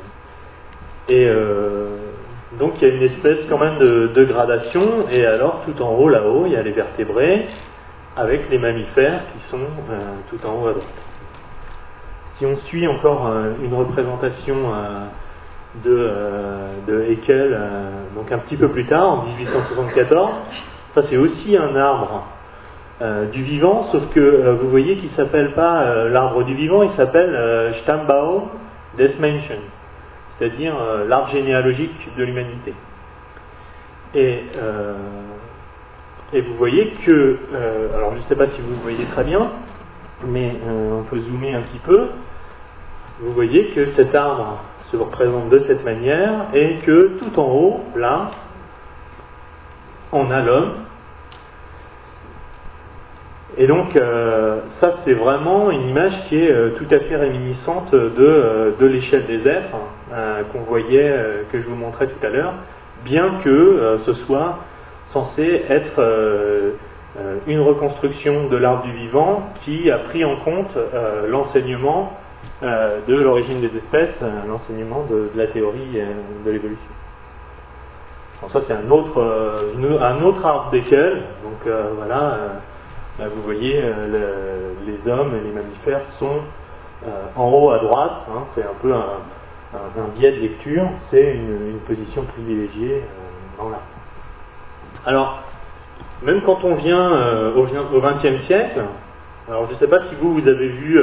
Speaker 2: Donc il y a une espèce quand même de gradation, et alors tout en haut, là-haut, il y a les vertébrés, avec les mammifères qui sont tout en haut à droite. Si on suit encore une représentation de Haeckel, donc un petit peu plus tard, en 1874, ça c'est aussi un arbre du vivant, sauf que vous voyez qu'il ne s'appelle pas l'arbre du vivant, il s'appelle Stammbaum des Menschen, c'est-à-dire l'arbre généalogique de l'humanité. Et vous voyez que, alors je ne sais pas si vous voyez très bien, mais on peut zoomer un petit peu, vous voyez que cet arbre se représente de cette manière, et que tout en haut, là, on a l'homme. Et donc, ça c'est vraiment une image qui est tout à fait réminiscente de l'échelle des êtres qu'on voyait, que je vous montrais tout à l'heure, bien que ce soit censé être une reconstruction de l'arbre du vivant qui a pris en compte l'enseignement de l'origine des espèces, l'enseignement de la théorie de l'évolution. Donc ça c'est un autre arbre d'Haeckel, donc voilà. Là, vous voyez, les hommes et les mammifères sont en haut à droite, hein, c'est un peu un biais de lecture, c'est une position privilégiée dans l'arbre. Alors, même quand on vient au XXe siècle, alors je ne sais pas si vous avez vu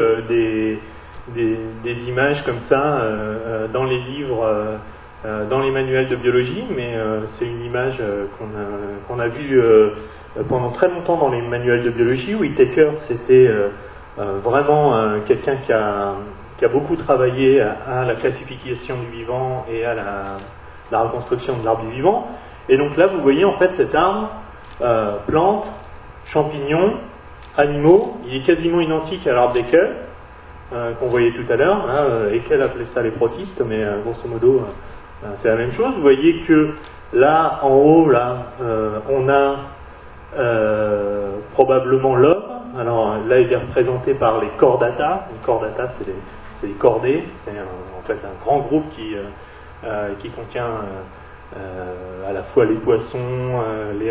Speaker 2: des images comme ça dans les livres, dans les manuels de biologie, mais c'est une image qu'on a vue pendant très longtemps dans les manuels de biologie. Whittaker, c'était vraiment quelqu'un qui a beaucoup travaillé à la classification du vivant et à la reconstruction de l'arbre du vivant. Et donc là, vous voyez en fait cet arbre, plantes, champignons, animaux, il est quasiment identique à l'arbre d'Haeckel, qu'on voyait tout à l'heure. Haeckel appelait ça les protistes, mais grosso modo, c'est la même chose. Vous voyez que là, en haut, là, on a probablement l'homme. Alors là il est représenté par les chordata. Les chordata c'est les cordées, c'est en fait un grand groupe qui contient à la fois les poissons, les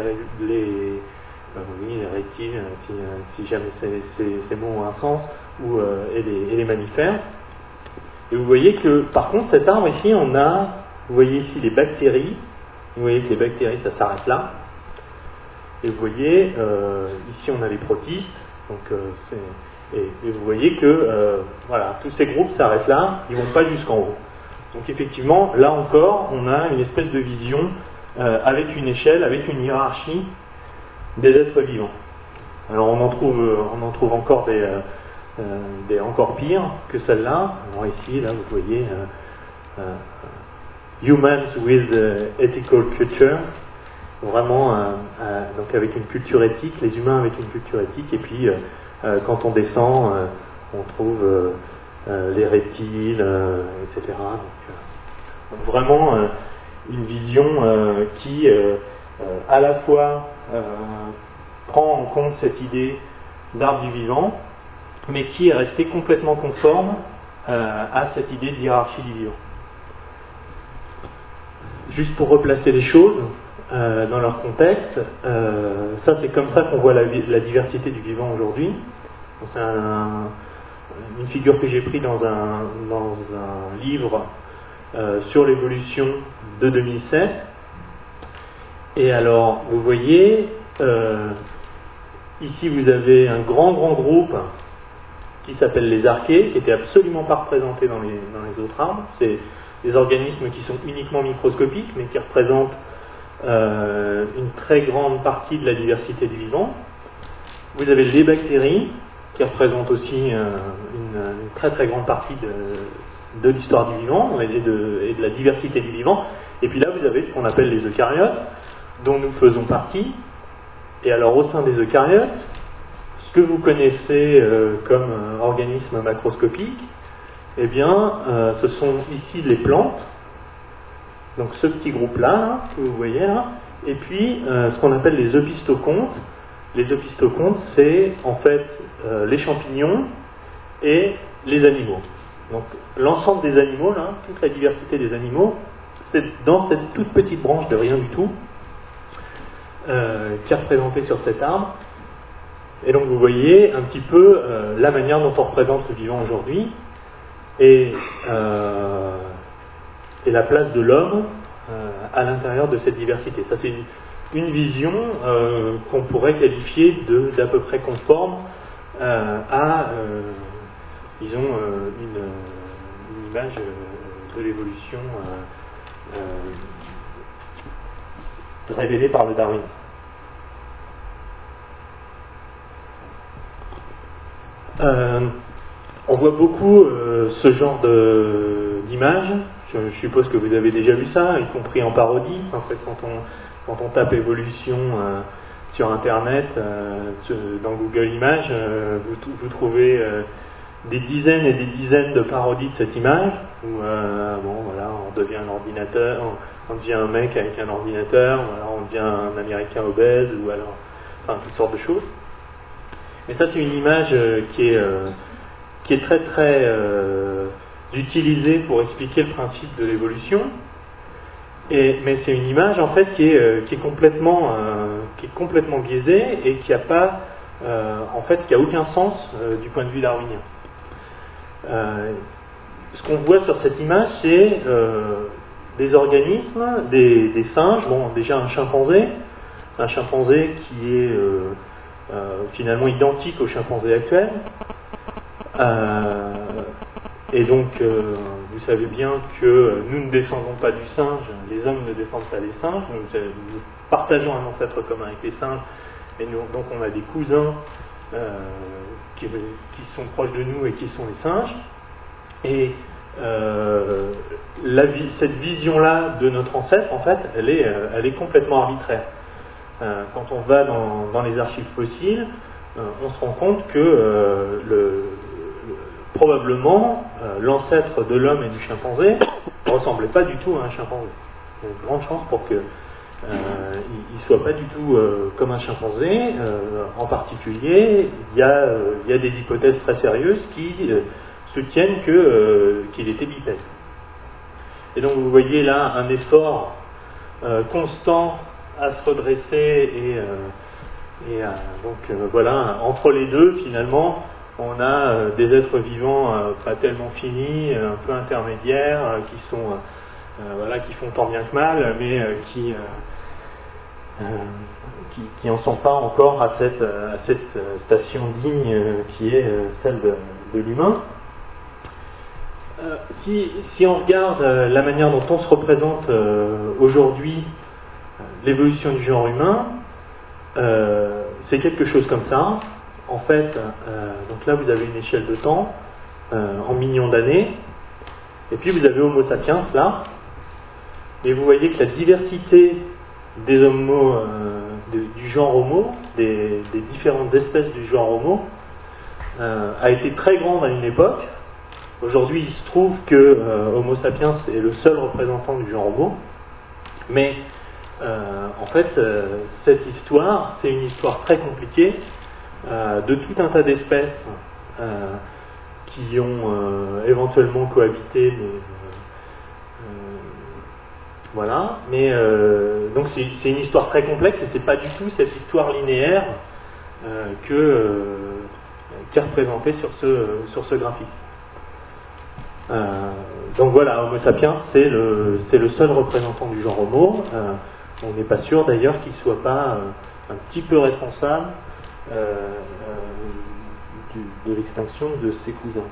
Speaker 2: reptiles, si jamais ces mots ont un sens, et les mammifères. Et vous voyez que, par contre, cet arbre ici, vous voyez ici les bactéries. Vous voyez que les bactéries, ça s'arrête là. Et vous voyez, ici, on a les protistes. Donc, et vous voyez que, voilà, tous ces groupes s'arrêtent là, ils ne vont pas jusqu'en haut. Donc, effectivement, là encore, on a une espèce de vision avec une échelle, avec une hiérarchie des êtres vivants. Alors, on en trouve encore des encore pires que celle-là. Alors ici, là, vous voyez humans with ethical culture, vraiment donc avec une culture éthique, les humains avec une culture éthique. Et puis quand on descend, on trouve les reptiles, etc. Donc vraiment une vision qui à la fois prend en compte cette idée d'arbre du vivant, mais qui est resté complètement conforme à cette idée de hiérarchie du vivant. Juste pour replacer les choses dans leur contexte, ça c'est comme ça qu'on voit la diversité du vivant aujourd'hui. C'est une figure que j'ai prise dans un livre sur l'évolution de 2007. Et alors, vous voyez, ici vous avez un grand groupe qui s'appelle les archées, qui n'étaient absolument pas représentés dans les autres arbres. C'est des organismes qui sont uniquement microscopiques, mais qui représentent une très grande partie de la diversité du vivant. Vous avez les bactéries, qui représentent aussi une très très grande partie de l'histoire du vivant et de la diversité du vivant. Et puis là, vous avez ce qu'on appelle les eucaryotes, dont nous faisons partie. Et alors, au sein des eucaryotes, ce que vous connaissez comme organisme macroscopique, eh bien, ce sont ici les plantes, donc ce petit groupe-là, que vous voyez là, et puis ce qu'on appelle les opisthocondtes. Les opisthocondtes, c'est en fait les champignons et les animaux. Donc l'ensemble des animaux, là, toute la diversité des animaux, c'est dans cette toute petite branche de rien du tout, qui est représentée sur cet arbre. Et donc vous voyez un petit peu la manière dont on représente le vivant aujourd'hui et la place de l'homme à l'intérieur de cette diversité. Ça c'est une vision qu'on pourrait qualifier d'à peu près conforme à disons une image de l'évolution révélée par le darwinisme. On voit beaucoup ce genre d'images. Je suppose que vous avez déjà vu ça, y compris en parodie. En fait, quand on tape évolution sur Internet, dans Google Images, vous trouvez des dizaines et des dizaines de parodies de cette image où bon, voilà, on devient un ordinateur, on devient un mec avec un ordinateur, ou alors on devient un Américain obèse, ou alors enfin toutes sortes de choses. Mais ça, c'est une image qui est très très utilisée pour expliquer le principe de l'évolution. Mais c'est une image en fait qui est complètement biaisée et qui a pas en fait qui a aucun sens du point de vue darwinien. Ce qu'on voit sur cette image, c'est des organismes, des singes. Bon, déjà un chimpanzé qui est finalement identique au chimpanzé actuel. Et donc, vous savez bien que nous ne descendons pas du singe, les hommes ne descendent pas des singes, nous partageons un ancêtre commun avec les singes, et donc on a des cousins qui sont proches de nous et qui sont les singes. Et cette vision-là de notre ancêtre, en fait, elle est complètement arbitraire. Quand on va dans les archives fossiles, on se rend compte que probablement l'ancêtre de l'homme et du chimpanzé ne ressemblait pas du tout à un chimpanzé. Il y a une grande chance pour qu'il ne soit pas du tout comme un chimpanzé. En particulier, il y a des hypothèses très sérieuses qui soutiennent qu'il était bipède. Et donc vous voyez là un effort constant à se redresser donc voilà, entre les deux finalement on a des êtres vivants pas tellement finis, un peu intermédiaires, qui sont qui font tant bien que mal, mais qui n'en sont pas encore à cette station digne qui est celle de l'humain. Si on regarde la manière dont on se représente aujourd'hui l'évolution du genre humain, c'est quelque chose comme ça. En fait, donc là vous avez une échelle de temps en millions d'années, et puis vous avez Homo sapiens là, et vous voyez que la diversité des homos, du genre Homo, des différentes espèces du genre Homo, a été très grande à une époque. Aujourd'hui, il se trouve que Homo sapiens est le seul représentant du genre Homo, mais en fait, cette histoire, c'est une histoire très compliquée de tout un tas d'espèces qui ont éventuellement cohabité, mais voilà. Mais donc c'est une histoire très complexe et c'est pas du tout cette histoire linéaire qui est représentée sur ce graphisme. Donc voilà, Homo sapiens, c'est le seul représentant du genre Homo. On n'est pas sûr d'ailleurs qu'il ne soit pas un petit peu responsable de l'extinction de ses cousins.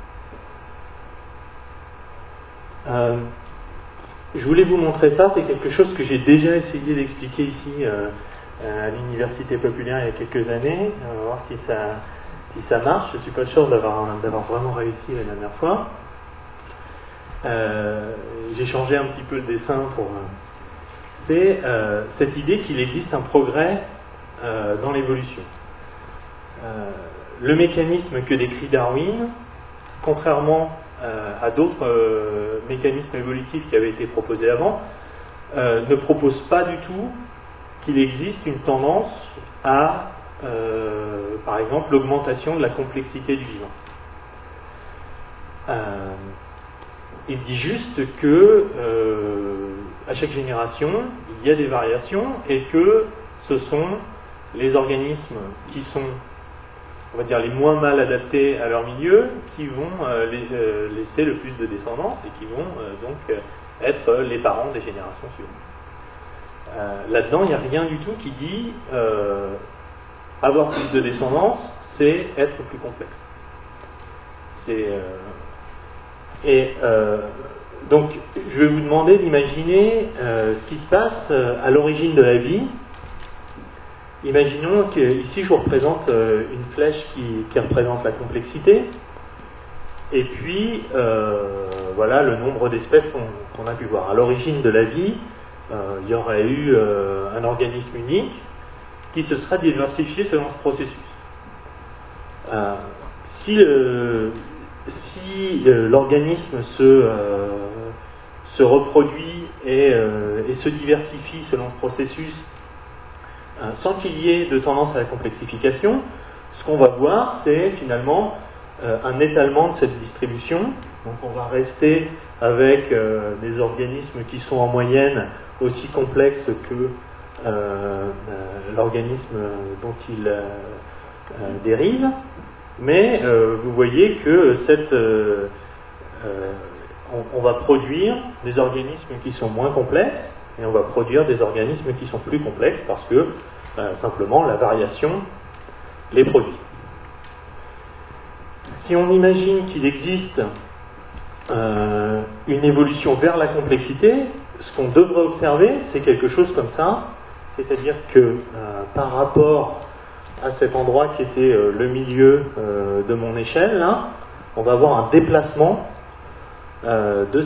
Speaker 2: Je voulais vous montrer ça, c'est quelque chose que j'ai déjà essayé d'expliquer ici à l'Université populaire il y a quelques années. On va voir si ça marche. Je ne suis pas sûr d'avoir vraiment réussi la dernière fois. J'ai changé un petit peu le dessin pour... c'est cette idée qu'il existe un progrès dans l'évolution. Le mécanisme que décrit Darwin, contrairement à d'autres mécanismes évolutifs qui avaient été proposés avant, ne propose pas du tout qu'il existe une tendance à, par exemple, l'augmentation de la complexité du vivant. Il dit juste que à chaque génération, il y a des variations et que ce sont les organismes qui sont, on va dire, les moins mal adaptés à leur milieu qui vont laisser le plus de descendance et qui vont donc être les parents des générations suivantes. Là-dedans, il n'y a rien du tout qui dit avoir plus de descendance, c'est être plus complexe. Donc, je vais vous demander d'imaginer ce qui se passe à l'origine de la vie. Imaginons qu'ici je vous représente une flèche qui représente la complexité, et puis voilà le nombre d'espèces qu'on a pu voir. À l'origine de la vie, il y aurait eu un organisme unique qui se serait diversifié selon ce processus. Si l'organisme se reproduit et se diversifie selon ce processus sans qu'il y ait de tendance à la complexification, ce qu'on va voir, c'est finalement un étalement de cette distribution. Donc on va rester avec des organismes qui sont en moyenne aussi complexes que l'organisme dont ils dérivent. Mais vous voyez que on va produire des organismes qui sont moins complexes et on va produire des organismes qui sont plus complexes parce que simplement la variation les produit. Si on imagine qu'il existe une évolution vers la complexité, ce qu'on devrait observer, c'est quelque chose comme ça, c'est-à-dire que par rapport à cet endroit qui était le milieu de mon échelle, là, on va avoir un déplacement de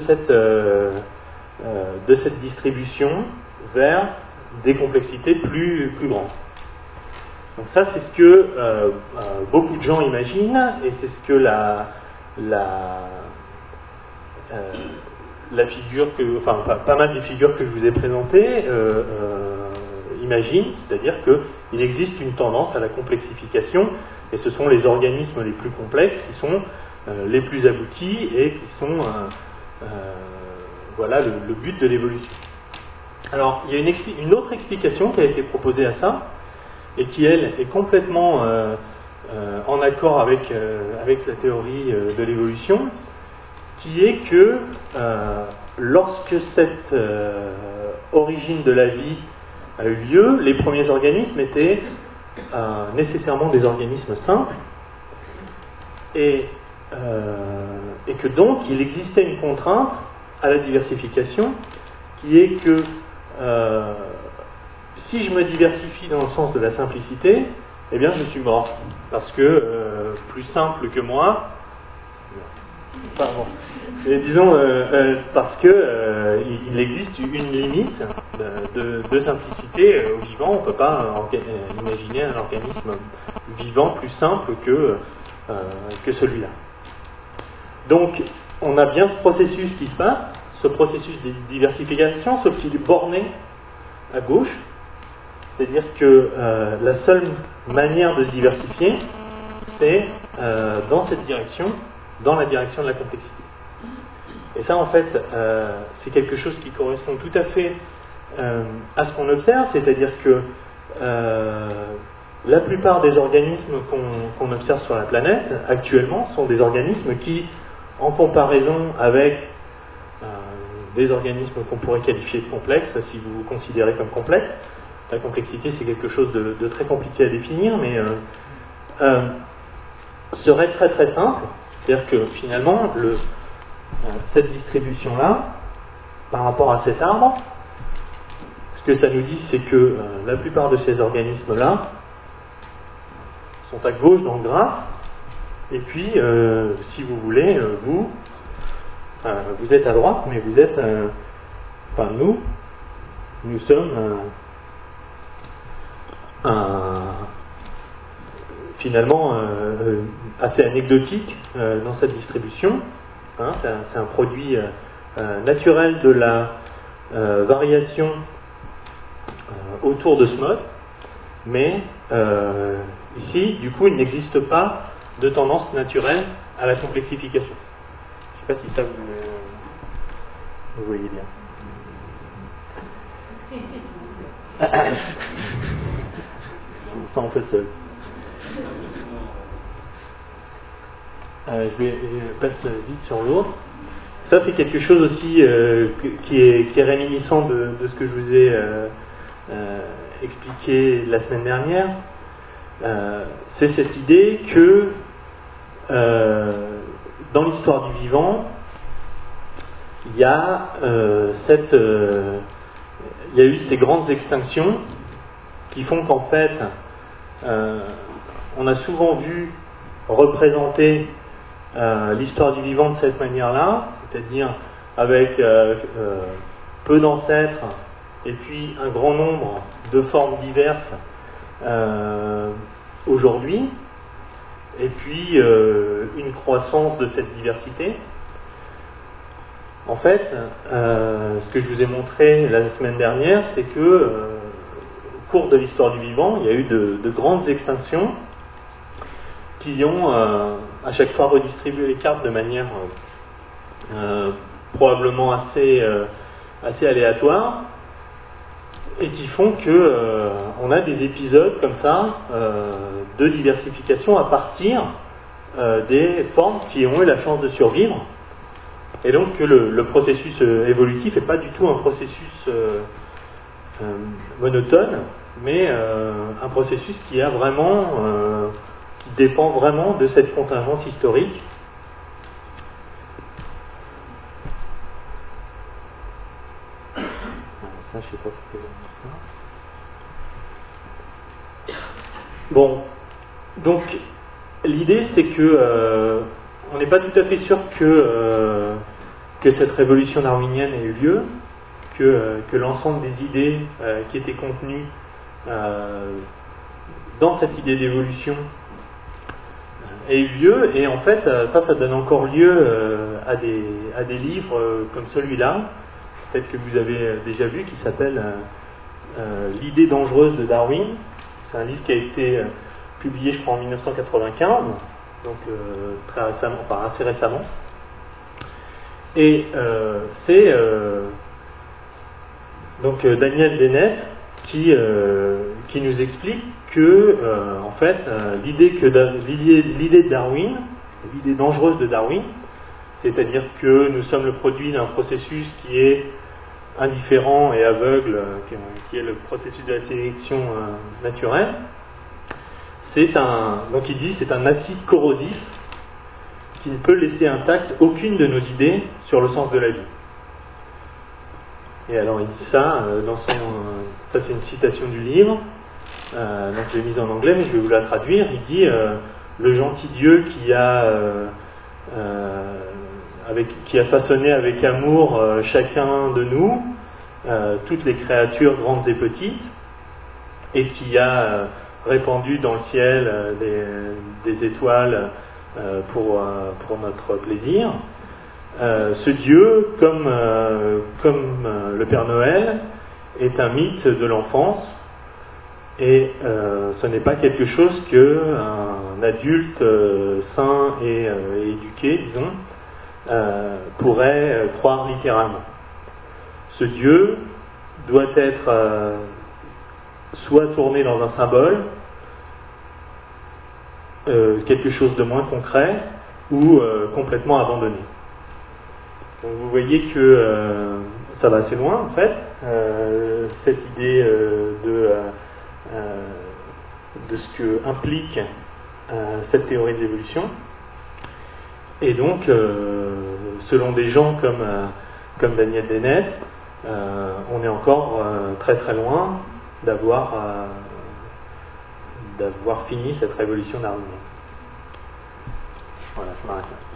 Speaker 2: cette distribution vers des complexités plus grandes. Donc ça, c'est ce que beaucoup de gens imaginent, et c'est ce que la figure pas mal des figures que je vous ai présentées imaginent, c'est-à-dire qu'il existe une tendance à la complexification, et ce sont les organismes les plus complexes qui sont les plus aboutis et qui sont voilà le but de l'évolution. Alors, il y a une autre explication qui a été proposée à ça, et qui, elle, est complètement en accord avec la théorie de l'évolution, qui est que lorsque cette origine de la vie a eu lieu, les premiers organismes étaient nécessairement des organismes simples, et que donc il existait une contrainte à la diversification, qui est que si je me diversifie dans le sens de la simplicité, eh bien je suis mort, parce que plus simple que moi, pardon, et disons parce que il existe une limite de simplicité au vivant. On ne peut pas imaginer un organisme vivant plus simple que celui-là. Donc on a bien ce processus qui se passe, ce processus de diversification, sauf qu'il est borné à gauche, c'est-à-dire que la seule manière de se diversifier, c'est dans cette direction, dans la direction de la complexité. Et ça, en fait, c'est quelque chose qui correspond tout à fait à ce qu'on observe, c'est-à-dire que la plupart des organismes qu'on observe sur la planète actuellement sont des organismes qui, en comparaison avec des organismes qu'on pourrait qualifier de complexes, si vous vous considérez comme complexes, la complexité c'est quelque chose de très compliqué à définir, mais serait très très simple. C'est-à-dire que finalement, cette distribution-là, par rapport à cet arbre, ce que ça nous dit, c'est que la plupart de ces organismes-là sont à gauche dans le graphe, et puis, si vous voulez, vous êtes à droite, mais vous êtes, enfin nous sommes finalement assez anecdotique dans cette distribution. Hein, c'est un produit naturel de la variation autour de ce mode, mais ici, du coup, il n'existe pas de tendance naturelle à la complexification. Je ne sais pas si ça vous voyez bien. Je me sens un peu seul. Je passe vite sur l'autre. Ça, c'est quelque chose aussi qui est réminiscent de ce que je vous ai expliqué la semaine dernière. C'est cette idée que dans l'histoire du vivant, il y a eu ces grandes extinctions qui font qu'en fait, on a souvent vu représenter l'histoire du vivant de cette manière-là, c'est-à-dire avec peu d'ancêtres et puis un grand nombre de formes diverses aujourd'hui, et puis une croissance de cette diversité. En fait, ce que je vous ai montré la semaine dernière, c'est que au cours de l'histoire du vivant, il y a eu de grandes extinctions qui ont à chaque fois redistribué les cartes de manière probablement assez aléatoire, et qui font que on a des épisodes comme ça de diversification à partir des formes qui ont eu la chance de survivre, et donc que le processus évolutif n'est pas du tout un processus monotone, mais un processus qui a vraiment qui dépend vraiment de cette contingence historique. Ça, je sais pas pourquoi j'ai mis ça. Bon, donc l'idée c'est que on n'est pas tout à fait sûr que cette révolution darwinienne ait eu lieu, que l'ensemble des idées qui étaient contenues dans cette idée d'évolution ait eu lieu, et en fait ça donne encore lieu à des livres comme celui-là, peut-être que vous avez déjà vu, qui s'appelle L'idée dangereuse de Darwin. C'est un livre qui a été publié, je crois, en 1995, donc très récemment, enfin assez récemment. Et c'est donc Daniel Dennett qui nous explique que en fait l'idée de Darwin, l'idée dangereuse de Darwin, c'est-à-dire que nous sommes le produit d'un processus qui est indifférent et aveugle, qui est le processus de la sélection naturelle, donc il dit c'est un acide corrosif qui ne peut laisser intacte aucune de nos idées sur le sens de la vie. Et alors il dit ça ça c'est une citation du livre, donc je l'ai mise en anglais mais je vais vous la traduire. Il dit le gentil Dieu qui a façonné avec amour chacun de nous, toutes les créatures grandes et petites, et qui a répandu dans le ciel des étoiles pour notre plaisir. Ce Dieu, comme le Père Noël, est un mythe de l'enfance, et ce n'est pas quelque chose qu'un adulte sain et éduqué, disons, pourrait croire littéralement. Ce Dieu doit être soit tourné dans un symbole, quelque chose de moins concret, ou complètement abandonné. Donc vous voyez que ça va assez loin en fait, cette idée de ce que implique cette théorie de l'évolution. Et donc, selon des gens comme Daniel Dennett, on est encore très très loin d'avoir fini cette révolution darwinienne. Voilà, je m'arrête là.